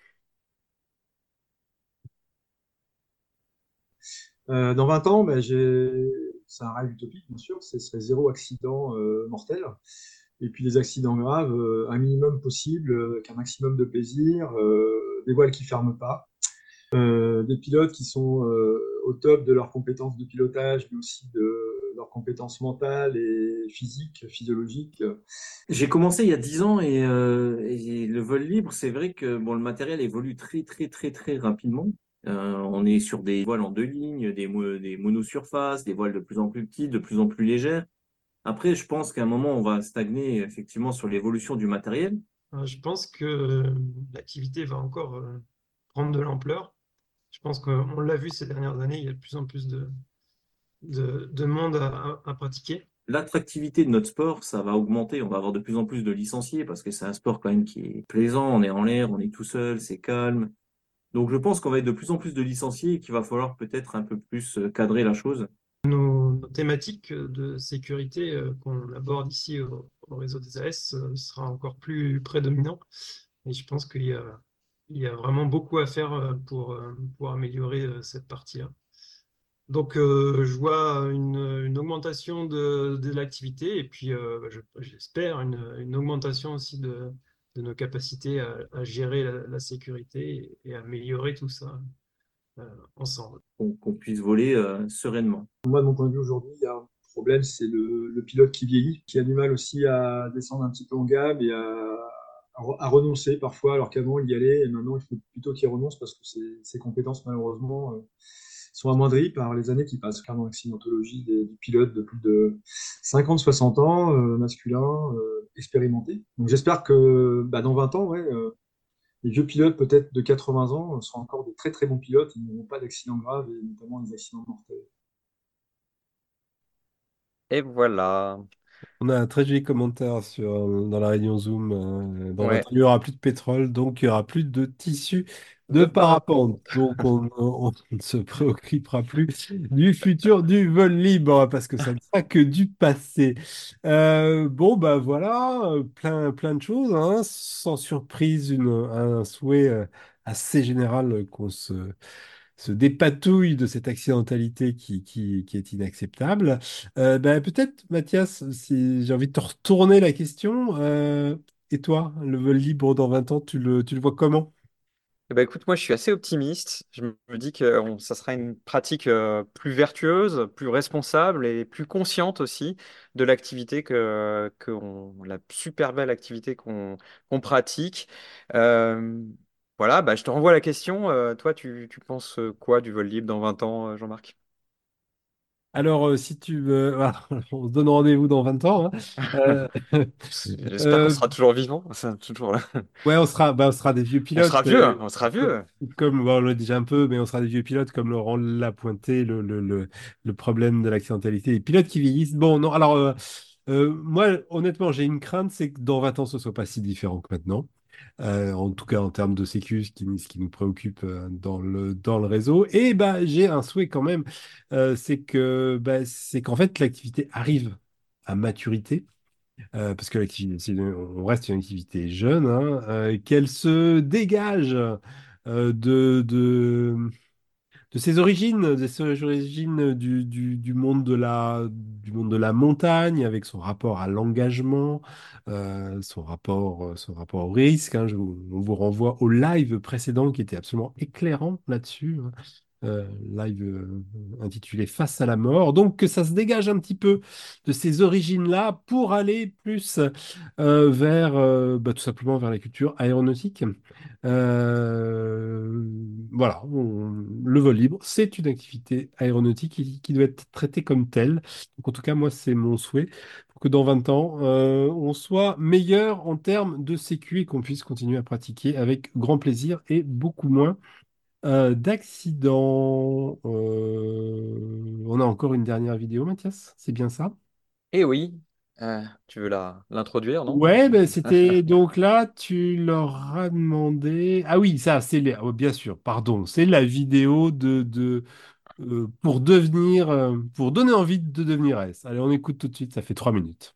Dans 20 ans, ben, c'est un rêve utopique, bien sûr, ce serait zéro accident mortel. Et puis les accidents graves, un minimum possible, avec un maximum de plaisir, des voiles qui ferment pas, des pilotes qui sont au top de leurs compétences de pilotage, mais aussi de leurs compétences mentales et physiques, physiologiques. J'ai commencé il y a 10 ans et le vol libre, c'est vrai que bon, le matériel évolue très, très, très, très rapidement. On est sur des voiles en deux lignes, des monosurfaces, des voiles de plus en plus petites, de plus en plus légères. Après, je pense qu'à un moment, on va stagner effectivement sur l'évolution du matériel. Je pense que l'activité va encore prendre de l'ampleur. Je pense qu'on l'a vu ces dernières années, il y a de plus en plus de monde à pratiquer. L'attractivité de notre sport, ça va augmenter. On va avoir de plus en plus de licenciés parce que c'est un sport quand même qui est plaisant. On est en l'air, on est tout seul, c'est calme. Donc, je pense qu'on va être de plus en plus de licenciés et qu'il va falloir peut-être un peu plus cadrer la chose. Nos thématiques de sécurité qu'on aborde ici au réseau des AS sera encore plus prédominant. Et je pense qu'il y a vraiment beaucoup à faire pour améliorer cette partie-là. Donc, je vois une augmentation de l'activité et puis j'espère une augmentation aussi de nos capacités à gérer la sécurité et à améliorer tout ça ensemble. Qu'on puisse voler sereinement. Moi, de mon point de vue aujourd'hui, il y a un problème, c'est le pilote qui vieillit, qui a du mal aussi à descendre un petit peu en gamme et à renoncer parfois, alors qu'avant il y allait, et maintenant il faut plutôt qu'il renonce parce que ses compétences, malheureusement, sont amoindries par les années qui passent. Car dans l'accidentologie du pilote de plus de 50-60 ans, masculin, expérimenté. Donc j'espère que bah, dans 20 ans, ouais, les vieux pilotes, peut-être de 80 ans, seront encore de très très bons pilotes. Ils n'auront pas d'accidents graves et notamment des accidents mortels. Et voilà. On a un très joli commentaire dans la réunion Zoom. Dans 20 Ouais, ans, il n'y aura plus de pétrole, donc il n'y aura plus de tissu de de parapente. parapente. Donc on ne se préoccupera plus du futur du vol libre, parce que ça ne sera que du passé. Bon, bah voilà, plein de choses, hein. Sans surprise, un souhait assez général qu'on se dépatouille de cette accidentalité qui est inacceptable. Ben, peut-être, Mathias, si j'ai envie de te retourner la question, et toi, le vol libre dans 20 ans, tu le vois comment? Eh ben, écoute, moi je suis assez optimiste. Je me dis que ça sera une pratique plus vertueuse, plus responsable et plus consciente aussi de l'activité la super belle activité qu'on pratique. Euh, voilà, bah, je te renvoie la question. Toi, tu penses quoi du vol libre dans 20 ans, Jean-Marc? Alors, si tu veux, voilà, on se donne rendez-vous dans 20 ans, hein. Euh, J'espère qu'on euh, sera toujours vivant. Toujours là. ouais, on sera des vieux On sera pilotes, vieux, hein, on sera vieux. comme bon, on l'a déjà un peu, mais on sera des vieux pilotes, comme Laurent l'a pointé, le problème de l'accidentalité des pilotes qui vieillissent. Bon, non, alors, moi, honnêtement, j'ai une crainte, c'est que dans 20 ans, ce soit pas si différent que maintenant. En tout cas, en termes de sécu, ce qui nous préoccupe dans le réseau. Et bah, j'ai un souhait quand même, c'est qu'en fait, l'activité arrive à maturité. Parce que l'activité, on reste une activité jeune, hein, qu'elle se dégage de ses origines du monde de la montagne, avec son rapport à l'engagement, son rapport au risque, hein. On vous renvoie au live précédent qui était absolument éclairant là-dessus, hein. Live intitulé Face à la mort. Donc que ça se dégage un petit peu de ces origines-là pour aller plus vers bah, tout simplement vers la culture aéronautique. Voilà, le vol libre, c'est une activité aéronautique qui doit être traitée comme telle. Donc en tout cas, moi, c'est mon souhait pour que dans 20 ans, on soit meilleur en termes de sécu et qu'on puisse continuer à pratiquer avec grand plaisir et beaucoup moins d'accidents. On a encore une dernière vidéo, Mathias, c'est bien ça? Eh oui, tu veux l'introduire, non? Ouais, ben c'était donc là, tu leur as demandé. Ah oui, ça, oh, bien sûr, pardon, c'est la vidéo pour donner envie de devenir S. Allez, on écoute tout de suite, ça fait 3 minutes.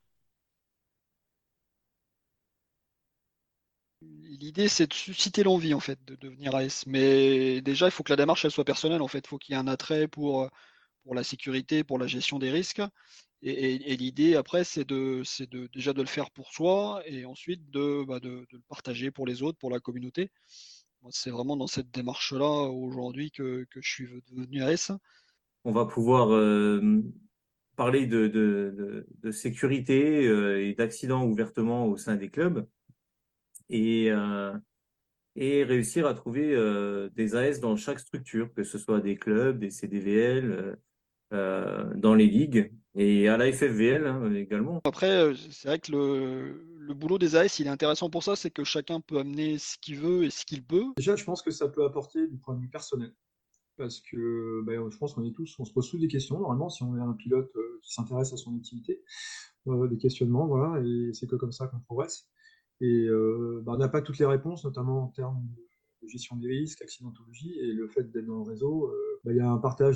L'idée, c'est de susciter l'envie en fait de devenir AS. Mais déjà, il faut que la démarche elle soit personnelle en fait. Il faut qu'il y ait un attrait pour la sécurité, pour la gestion des risques. Et l'idée après, c'est déjà de le faire pour soi et ensuite de le partager pour les autres, pour la communauté. Moi, c'est vraiment dans cette démarche-là aujourd'hui que je suis devenu AS. On va pouvoir parler de sécurité et d'accidents ouvertement au sein des clubs et, euh, et réussir à trouver des AS dans chaque structure, que ce soit des clubs, des CDVL, dans les ligues et à la FFVL hein, également. Après, c'est vrai que le boulot des AS, il est intéressant pour ça, c'est que chacun peut amener ce qu'il veut et ce qu'il peut. Déjà, je pense que ça peut apporter du point de vue personnel. Parce que je pense on se pose tous des questions, normalement, si on est un pilote qui s'intéresse à son activité, des questionnements, voilà, et c'est que comme ça qu'on progresse. Et on n'a pas toutes les réponses, notamment en termes de gestion des risques, accidentologie, et le fait d'être dans le réseau, il y a un partage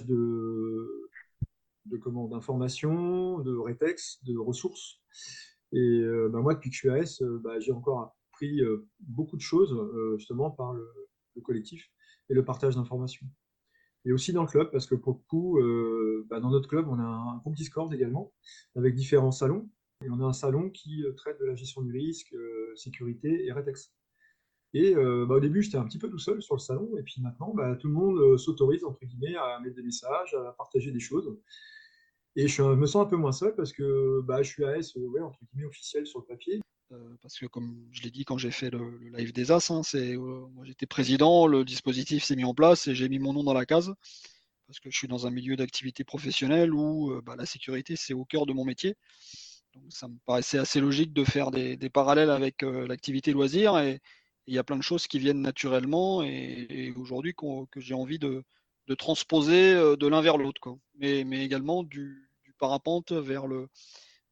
d'informations, de rétex, de ressources. Et moi, depuis que je suis AS, j'ai encore appris beaucoup de choses, justement, par le collectif et le partage d'informations. Et aussi dans le club, parce que pour le coup, dans notre club, on a un groupe Discord également, avec différents salons. Et on a un salon qui traite de la gestion du risque, sécurité et rétex. Et au début, j'étais un petit peu tout seul sur le salon, et puis maintenant, tout le monde s'autorise, entre guillemets, à mettre des messages, à partager des choses. Et je me sens un peu moins seul parce que je suis AS, ouais, entre guillemets, officiel sur le papier. Parce que comme je l'ai dit quand j'ai fait le live des As, hein, moi j'étais président, le dispositif s'est mis en place et j'ai mis mon nom dans la case parce que je suis dans un milieu d'activité professionnelle où la sécurité c'est au cœur de mon métier. Donc ça me paraissait assez logique de faire des parallèles avec l'activité loisir et il y a plein de choses qui viennent naturellement et aujourd'hui que j'ai envie de transposer de l'un vers l'autre, quoi. Mais également du parapente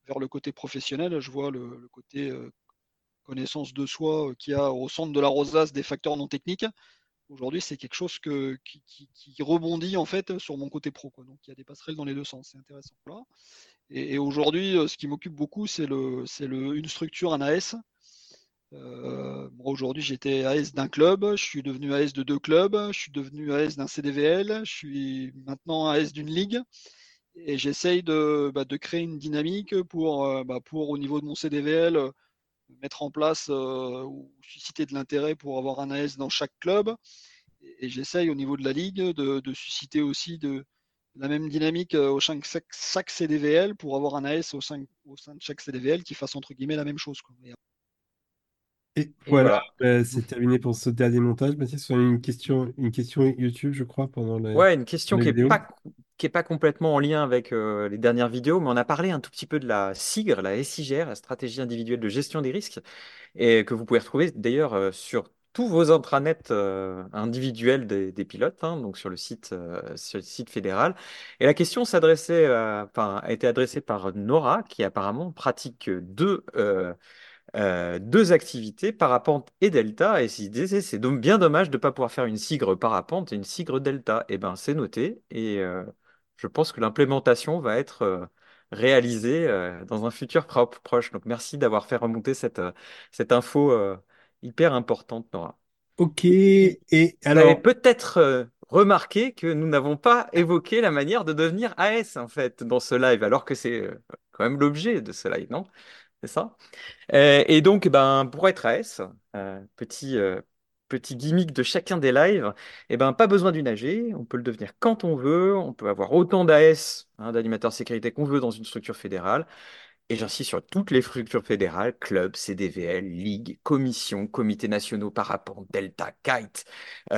vers le côté professionnel, je vois le côté connaissance de soi qu'il y a au centre de la rosace des facteurs non techniques. Aujourd'hui, c'est quelque chose qui rebondit en fait sur mon côté pro, quoi. Donc il y a des passerelles dans les deux sens, c'est intéressant. Voilà. Et aujourd'hui, ce qui m'occupe beaucoup, une structure, un AS. Moi, aujourd'hui, j'étais AS d'un club, je suis devenu AS de 2 clubs, je suis devenu AS d'un CDVL, je suis maintenant AS d'une ligue. Et j'essaye de créer une dynamique pour au niveau de mon CDVL, mettre en place ou susciter de l'intérêt pour avoir un AS dans chaque club. Et j'essaye au niveau de la ligue de susciter aussi de la même dynamique au sein de chaque CDVL pour avoir un AS au sein de chaque CDVL qui fasse entre guillemets la même chose, quoi. Et Et voilà, voilà. c'est terminé pour ce dernier montage. Mathis, on a une question YouTube, je crois, pendant Ouais, une question les vidéos. qui est pas complètement en lien avec les dernières vidéos, mais on a parlé un tout petit peu de la SIGR, la SIGR, la stratégie individuelle de gestion des risques, et que vous pouvez retrouver d'ailleurs sur tous vos intranets individuels des pilotes, hein, donc sur le site fédéral. Et la question a été adressée par Nora, qui apparemment pratique deux activités, parapente et delta. Et s'il disait, c'est donc bien dommage de ne pas pouvoir faire une sigre parapente et une sigre delta. Eh ben, c'est noté. Et je pense que l'implémentation va être réalisée dans un futur proche. Donc, merci d'avoir fait remonter cette info hyper importante, Nora. Ok, Et et vous avez alors, peut-être remarqué que nous n'avons pas évoqué la manière de devenir AS, en fait, dans ce live, alors que c'est quand même l'objet de ce live, non? C'est ça? Et donc, ben, pour être AS, petit gimmick de chacun des lives, et ben, pas besoin d'une AG, on peut le devenir quand on veut, on peut avoir autant d'AS, hein, d'animateurs sécurité qu'on veut dans une structure fédérale. Et j'insiste sur toutes les structures fédérales, clubs, CDVL, ligues, commissions, comités nationaux, parapente, Delta, Kite.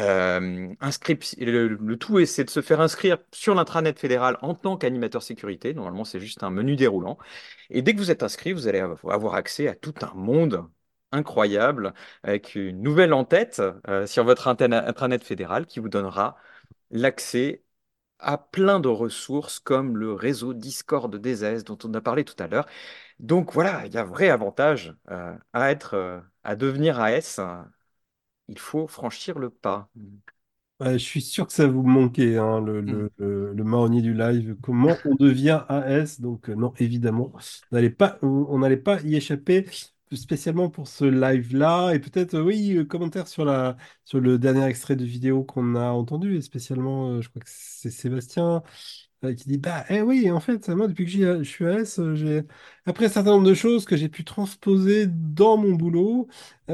Le tout, c'est de se faire inscrire sur l'intranet fédéral en tant qu'animateur sécurité. Normalement, c'est juste un menu déroulant. Et dès que vous êtes inscrit, vous allez avoir accès à tout un monde incroyable avec une nouvelle en-tête sur votre intranet fédéral qui vous donnera l'accès à plein de ressources comme le réseau Discord des AS dont on a parlé tout à l'heure. Donc voilà, il y a un vrai avantage à devenir AS. Il faut franchir le pas. ouais, je suis sûr que ça vous manquait, hein, le marronnier du live. Comment on devient AS? Donc, non, évidemment, on n'allait pas y échapper, spécialement pour ce live-là. Et peut-être, oui, commentaire sur le dernier extrait de vidéo qu'on a entendu, et spécialement, je crois que c'est Sébastien qui dit, bah, eh oui, en fait, moi, depuis que je suis AS, j'ai appris un certain nombre de choses que j'ai pu transposer dans mon boulot.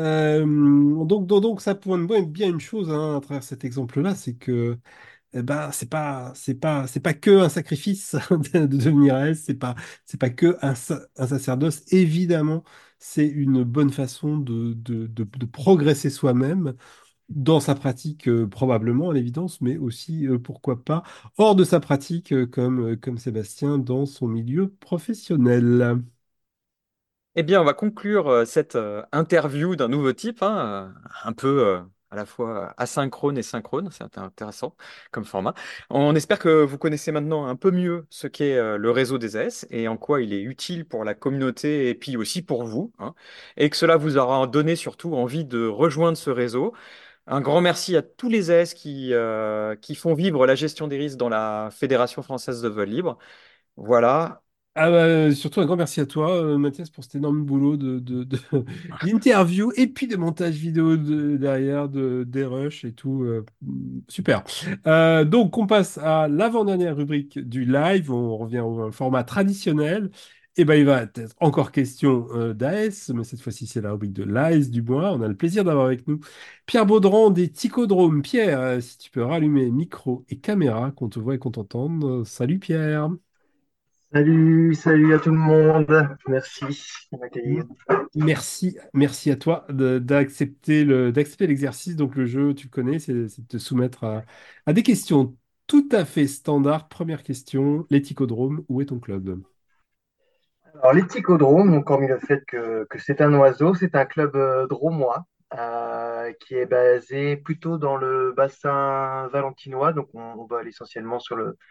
Donc, ça pour moi est bien une chose, hein, à travers cet exemple-là, c'est que eh ben, c'est pas que un sacrifice de devenir AS, c'est pas que un sacerdoce. Évidemment, c'est une bonne façon de progresser soi-même dans sa pratique, probablement, à l'évidence, mais aussi, pourquoi pas, hors de sa pratique, comme Sébastien, dans son milieu professionnel. Eh bien, on va conclure cette interview d'un nouveau type, hein, un peu à la fois asynchrone et synchrone. C'est intéressant comme format. On espère que vous connaissez maintenant un peu mieux ce qu'est le réseau des AS et en quoi il est utile pour la communauté et puis aussi pour vous, hein, et que cela vous aura donné surtout envie de rejoindre ce réseau. Un grand merci à tous les AS qui font vivre la gestion des risques dans la Fédération française de vol libre. Voilà. Ah bah, surtout un grand merci à toi, Mathias, pour cet énorme boulot d'interview et puis de montage vidéo derrière, des rushs et tout. Super. Donc, on passe à l'avant-dernière rubrique du live. On revient au format traditionnel. Et ben, il va être encore question d'AS, mais cette fois-ci, c'est la rubrique de l'AS du mois. On a le plaisir d'avoir avec nous Pierre Baudran des Ticodromes. Pierre, si tu peux rallumer micro et caméra, qu'on te voit et qu'on t'entende. Salut Pierre. Salut, salut à tout le monde. Merci de m'accueillir. Merci à toi d'accepter l'exercice. Donc le jeu, tu le connais, c'est de te soumettre à des questions tout à fait standards. Première question, les Ticodromes, où est ton club? Alors, les Ticodromes, donc, hormis le fait que c'est un oiseau, c'est un club dromois qui est basé plutôt dans le bassin valentinois. Donc, on va essentiellement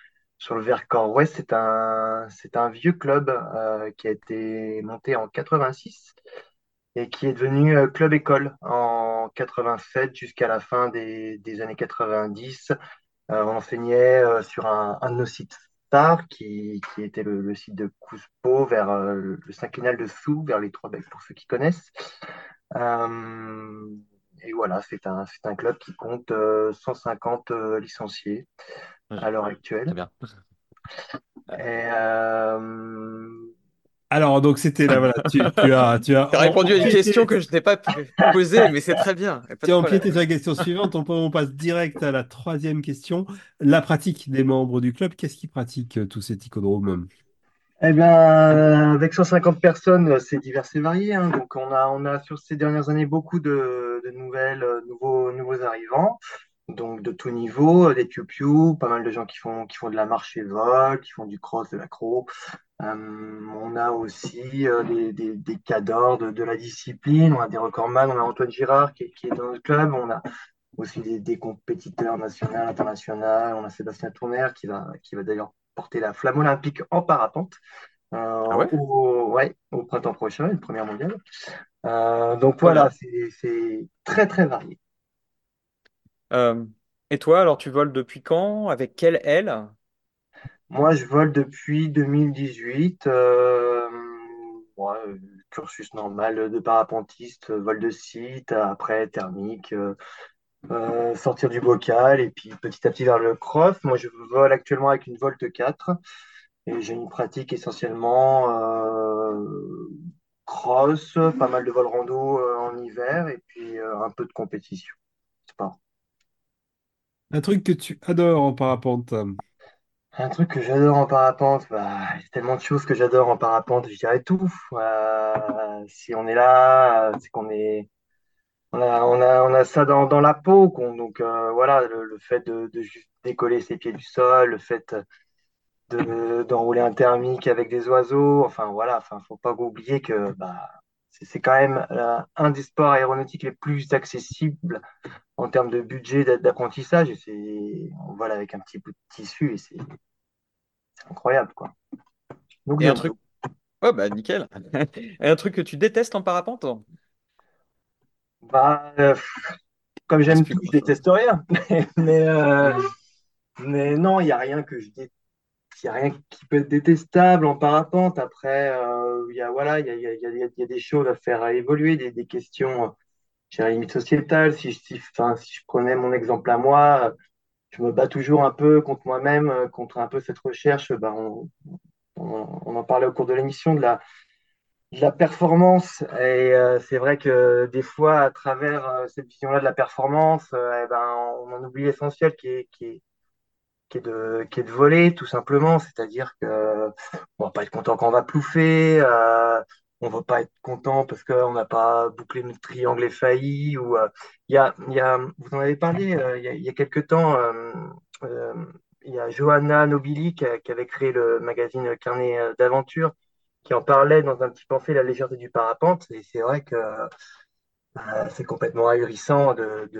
sur le Vercors Ouest. C'est un vieux club qui a été monté en 86 et qui est devenu club école en 87 jusqu'à la fin des années 90. On enseignait sur un de nos sites stars qui était le site de Couspeau vers le Cinquennal de Soux, vers les Trois Becs pour ceux qui connaissent. Euh, et voilà, c'est un club qui compte 150 licenciés à l'heure Très actuelle. bien. Et, Alors, donc, c'était là, voilà, tu as Tu as répondu à une question empiété, que je n'ai pas posée, mais c'est très bien. Y a pas tu de as problème. empiété sur la question suivante. On passe direct à la troisième question. La pratique des membres du club. Qu'est-ce qu'ils pratiquent, tous ces ticodromes? eh bien, avec 150 personnes, c'est divers et varié, hein. Donc, on a sur ces dernières années beaucoup de nouvelles, nouveaux arrivants. Donc, de tout niveau, des piou pas mal de gens qui font de la marche et vol, qui font du cross, de l'accro. On a aussi des cadors de la discipline. On a des recordman, on a Antoine Girard qui est dans notre club. On a aussi des compétiteurs nationaux, internationaux. On a Sébastien Tournaire qui va d'ailleurs porter la flamme olympique en parapente Ah ouais? ouais, au printemps prochain, une première mondiale. Donc Trop voilà, bien. c'est très très varié. Euh, et toi, alors tu voles depuis quand? Avec quelle aile? Moi, je vole depuis 2018. Ouais, cursus normal de parapentiste, vol de site, après thermique, sortir du bocal et puis petit à petit vers le cross. Moi, je vole actuellement avec une Volte 4 et j'ai une pratique essentiellement cross, pas mal de vol rando en hiver et puis un peu de compétition. Sport. Un truc que tu adores en parapente. Un truc que j'adore en parapente, bah, il y a tellement de choses que j'adore en parapente, je dirais tout. Si on est là, c'est qu'on est, on a ça dans la peau. Donc voilà, le fait de juste décoller ses pieds du sol, le fait d'enrouler un thermique avec des oiseaux, enfin voilà, enfin faut pas oublier que bah, c'est quand même un des sports aéronautiques les plus accessibles en termes de budget d'apprentissage. Et on vole avec un petit bout de tissu et c'est incroyable quoi. Donc Et un j'aime truc. tout. Ouais, bah nickel. Et un truc que tu détestes en parapente? Bah, comme Il reste j'aime plus tout, je grand-chose. déteste rien. Mais, mais non, il n'y a rien il y a rien qui peut être détestable en parapente. Après, il y a, voilà, il y a des choses à faire évoluer, des questions, j'ai la limite sociétale. Enfin, si je prenais mon exemple à moi, je me bats toujours un peu contre moi-même, contre un peu cette recherche. Bah, on en parlait au cours de l'émission de la performance. Et c'est vrai que des fois, à travers cette vision-là de la performance, eh ben, on en oublie l'essentiel qui est de voler, tout simplement. C'est-à-dire que on va pas être content quand on va plouffer, on va pas être content parce qu'on n'a pas bouclé notre triangle effailli. Ou vous en avez parlé il y a quelques temps. Euh, il y a Johanna Nobili qui avait créé le magazine Carnet d'aventure, qui en parlait dans un petit pamphlet La légèreté du parapente. Et c'est vrai que c'est complètement ahurissant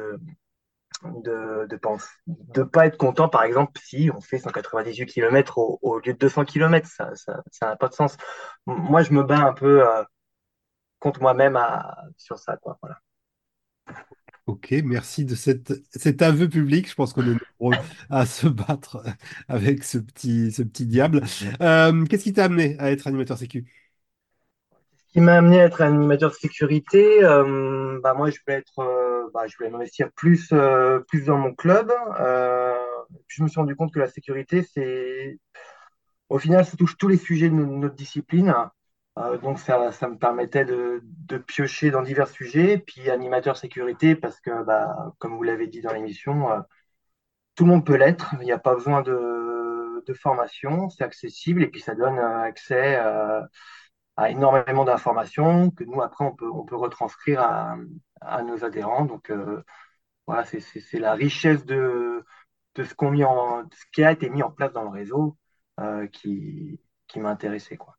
de pas être content, par exemple, si on fait 198 km au lieu de 200 km. Ça n'a pas de sens. Moi, je me bats un peu contre moi-même sur ça, quoi. Voilà. Ok, merci de cet aveu public. Je pense qu'on est nombreux à se battre avec ce petit diable. Qu'est-ce qui t'a amené à être animateur sécu? Ce qui m'a amené à être animateur de sécurité, bah moi, je voulais m'investir plus dans mon club. Puis je me suis rendu compte que la sécurité, au final, ça touche tous les sujets de notre discipline. Donc, ça me permettait de piocher dans divers sujets. Puis, animateur sécurité, parce que, bah, comme vous l'avez dit dans l'émission, tout le monde peut l'être. Il n'y a pas besoin de formation. C'est accessible et puis ça donne accès à énormément d'informations que nous, après, on peut retranscrire à nos adhérents. Donc, voilà, c'est la richesse de de ce qui a été mis en place dans le réseau qui m'a intéressé, quoi.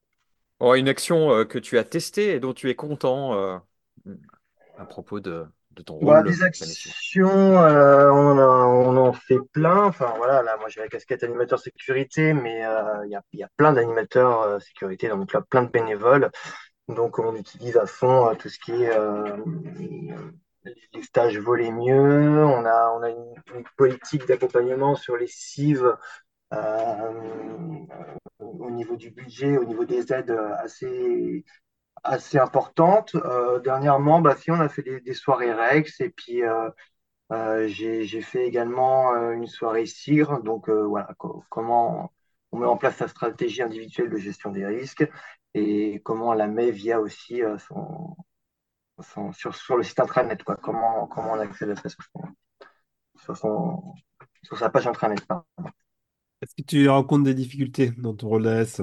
Bon, une action que tu as testée et dont tu es content à propos de ton Bah, rôle des la mission? actions, on en fait plein. Enfin voilà, là, moi j'ai la casquette animateur sécurité, mais il y a plein d'animateurs sécurité dans le club, plein de bénévoles. Donc on utilise à fond tout ce qui est les stages volés mieux. On a une politique d'accompagnement sur les cives au niveau du budget, au niveau des aides assez importante. Dernièrement, bah, si on a fait des soirées Rex et puis j'ai fait également une soirée Sigre. Donc voilà, comment on met en place sa stratégie individuelle de gestion des risques et comment on la met via aussi sur le site intranet, quoi. Comment on accède à ça sur son, sur sa page intranet. Pardon. Est-ce que tu rencontres des difficultés dans ton rôle d'AS?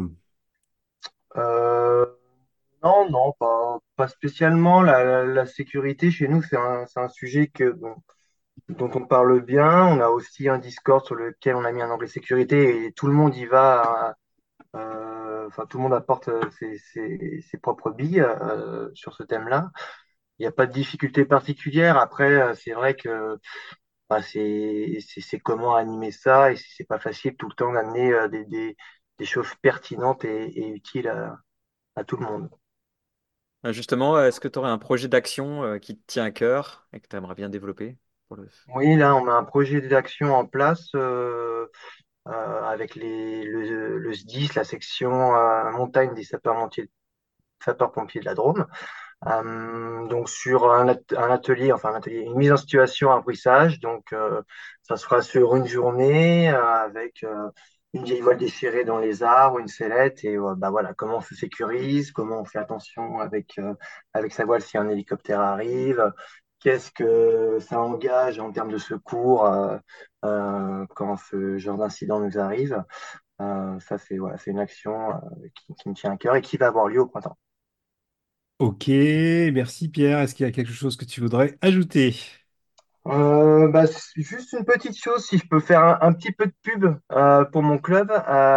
Euh, non, non, pas spécialement. La sécurité chez nous, c'est un sujet dont on parle bien. On a aussi un Discord sur lequel on a mis un onglet sécurité et tout le monde y va. Enfin, tout le monde apporte ses propres billes sur ce thème-là. Il n'y a pas de difficulté particulière. Après, c'est vrai que bah, c'est comment animer ça et c'est pas facile tout le temps d'amener des choses pertinentes et utiles à tout le monde. Justement, est-ce que tu aurais un projet d'action qui te tient à cœur et que tu aimerais bien développer pour le... Oui, là, on a un projet d'action en place avec le SDIS, la section montagne des sapeurs-pompiers de la Drôme. Donc sur un atelier, enfin un atelier, une mise en situation à brissage. Donc ça sera sur une journée avec une vieille voile déchirée dans les arbres, une sellette et bah voilà comment on se sécurise, comment on fait attention avec sa voile si un hélicoptère arrive, qu'est-ce que ça engage en termes de secours quand ce genre d'incident nous arrive. Ça c'est voilà, c'est une action qui me tient à cœur et qui va avoir lieu au printemps. Ok, merci Pierre. Est-ce qu'il y a quelque chose que tu voudrais ajouter? Bah, c'est juste une petite chose, si je peux faire un petit peu de pub pour mon club.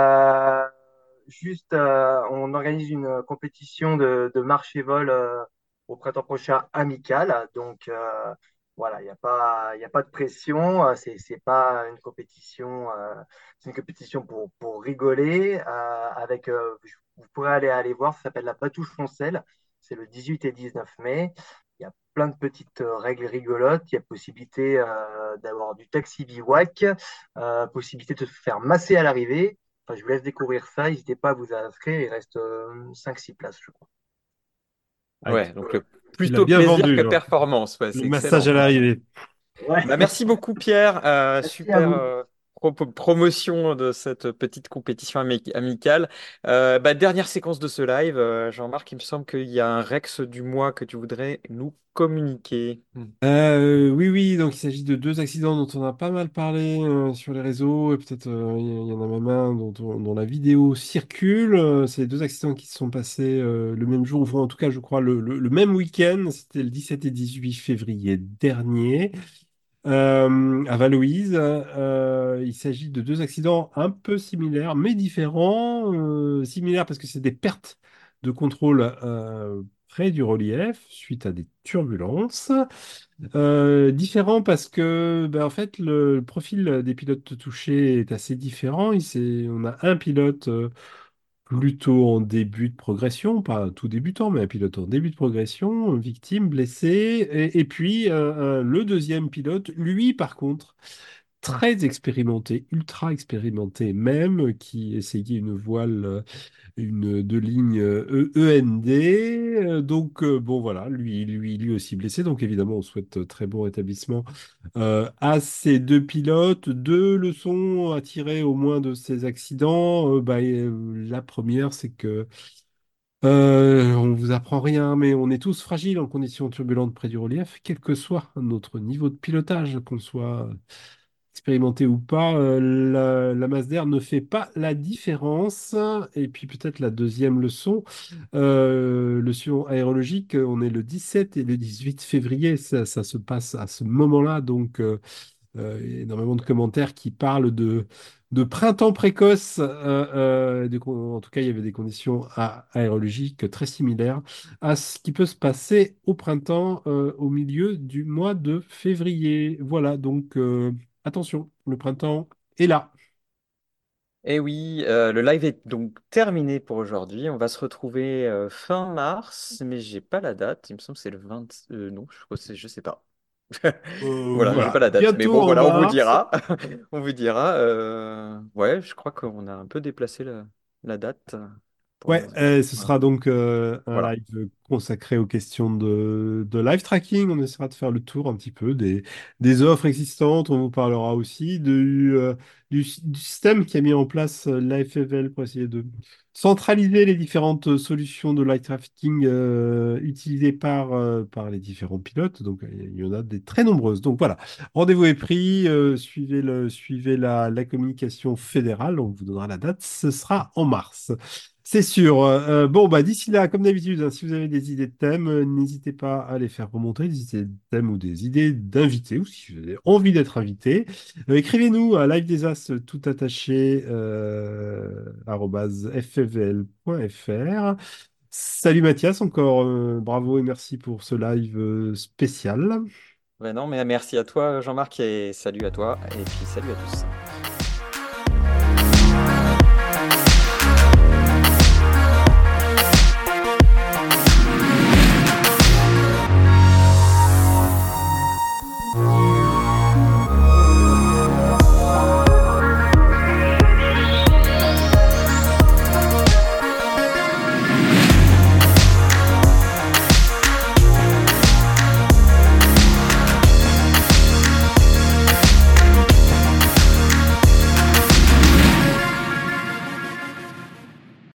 On organise une compétition de marche et vol au printemps prochain amicale. Donc voilà, il y a pas de pression. C'est pas une compétition, c'est une compétition pour rigoler. Vous pourrez aller voir, ça s'appelle la Patouche Foncelle. C'est le 18 et 19 mai. Il y a plein de petites règles rigolotes. Il y a possibilité d'avoir du taxi bivouac, possibilité de se faire masser à l'arrivée. Enfin, je vous laisse découvrir ça. N'hésitez pas à vous inscrire. Il reste 5-6 places, je crois. Ah, Ouais, donc tu l'as plutôt bien plaisir que vendu, hein. performance. Ouais, Le c'est massage excellent. à l'arrivée. Ouais. Bah, merci beaucoup Pierre. Merci à Super vous. promotion de cette petite compétition amicale. Bah, dernière séquence de ce live. Jean-Marc, il me semble qu'il y a un Rex du mois que tu voudrais nous communiquer. Oui, oui, donc il s'agit de deux accidents dont on a pas mal parlé sur les réseaux, et peut-être il y en a même un dont la vidéo circule. C'est deux accidents qui se sont passés le même jour, enfin, en tout cas, je crois, le même week-end. C'était le 17 et 18 février dernier. À Valouise, il s'agit de deux accidents un peu similaires, mais différents. Similaires parce que c'est des pertes de contrôle près du relief suite à des turbulences. Différents parce que, ben, en fait, le profil des pilotes touchés est assez différent. On a un pilote plutôt en début de progression, pas tout débutant, mais un pilote en début de progression, victime, blessé. Et puis, le deuxième pilote, lui, par contre, très expérimenté, ultra expérimenté même, qui essayait une voile, de ligne END. Donc, bon, voilà, lui aussi blessé. Donc, évidemment, on souhaite très bon rétablissement à ces deux pilotes. Deux leçons à tirer au moins de ces accidents. La première, c'est que on vous apprend rien, mais on est tous fragiles en conditions turbulentes près du relief, quel que soit notre niveau de pilotage, qu'on soit expérimenté ou pas, la masse d'air ne fait pas la différence. Et puis peut-être la deuxième leçon aérologique, on est le 17 et le 18 février, ça se passe à ce moment-là, donc énormément de commentaires qui parlent de printemps précoce. En tout cas, il y avait des conditions aérologiques très similaires à ce qui peut se passer au printemps, au milieu du mois de février. Voilà, donc attention, le printemps est là. Et oui, le live est donc terminé pour aujourd'hui. On va se retrouver fin mars, mais j'ai pas la date. Il me semble que c'est le 20. Non, je sais pas. Voilà, j'ai pas Voilà, la date. Mais bientôt bon, en voilà, on vous mars. dira. On vous dira. Ouais, je crois qu'on a un peu déplacé la date pour Ouais, nos... ce Voilà. sera donc un Voilà. live consacré aux questions de live tracking. On essaiera de faire le tour un petit peu des offres existantes. On vous parlera aussi du système qui a mis en place l'AFFL pour essayer de centraliser les différentes solutions de live tracking utilisées par les différents pilotes. Donc, il y en a des très nombreuses. Donc, voilà, rendez-vous est pris. Suivez la communication fédérale. On vous donnera la date. Ce sera en mars. C'est sûr. Bon, bah, d'ici là, comme d'habitude, hein, si vous avez des idées de thèmes, n'hésitez pas à les faire remonter, des idées de thèmes ou des idées d'invités, ou si vous avez envie d'être invité. Écrivez-nous à live des as tout attaché arobase @ffvl.fr. Salut Mathias, encore bravo et merci pour ce live spécial. Ouais, non, mais merci à toi, Jean-Marc, et salut à toi, et puis salut à tous.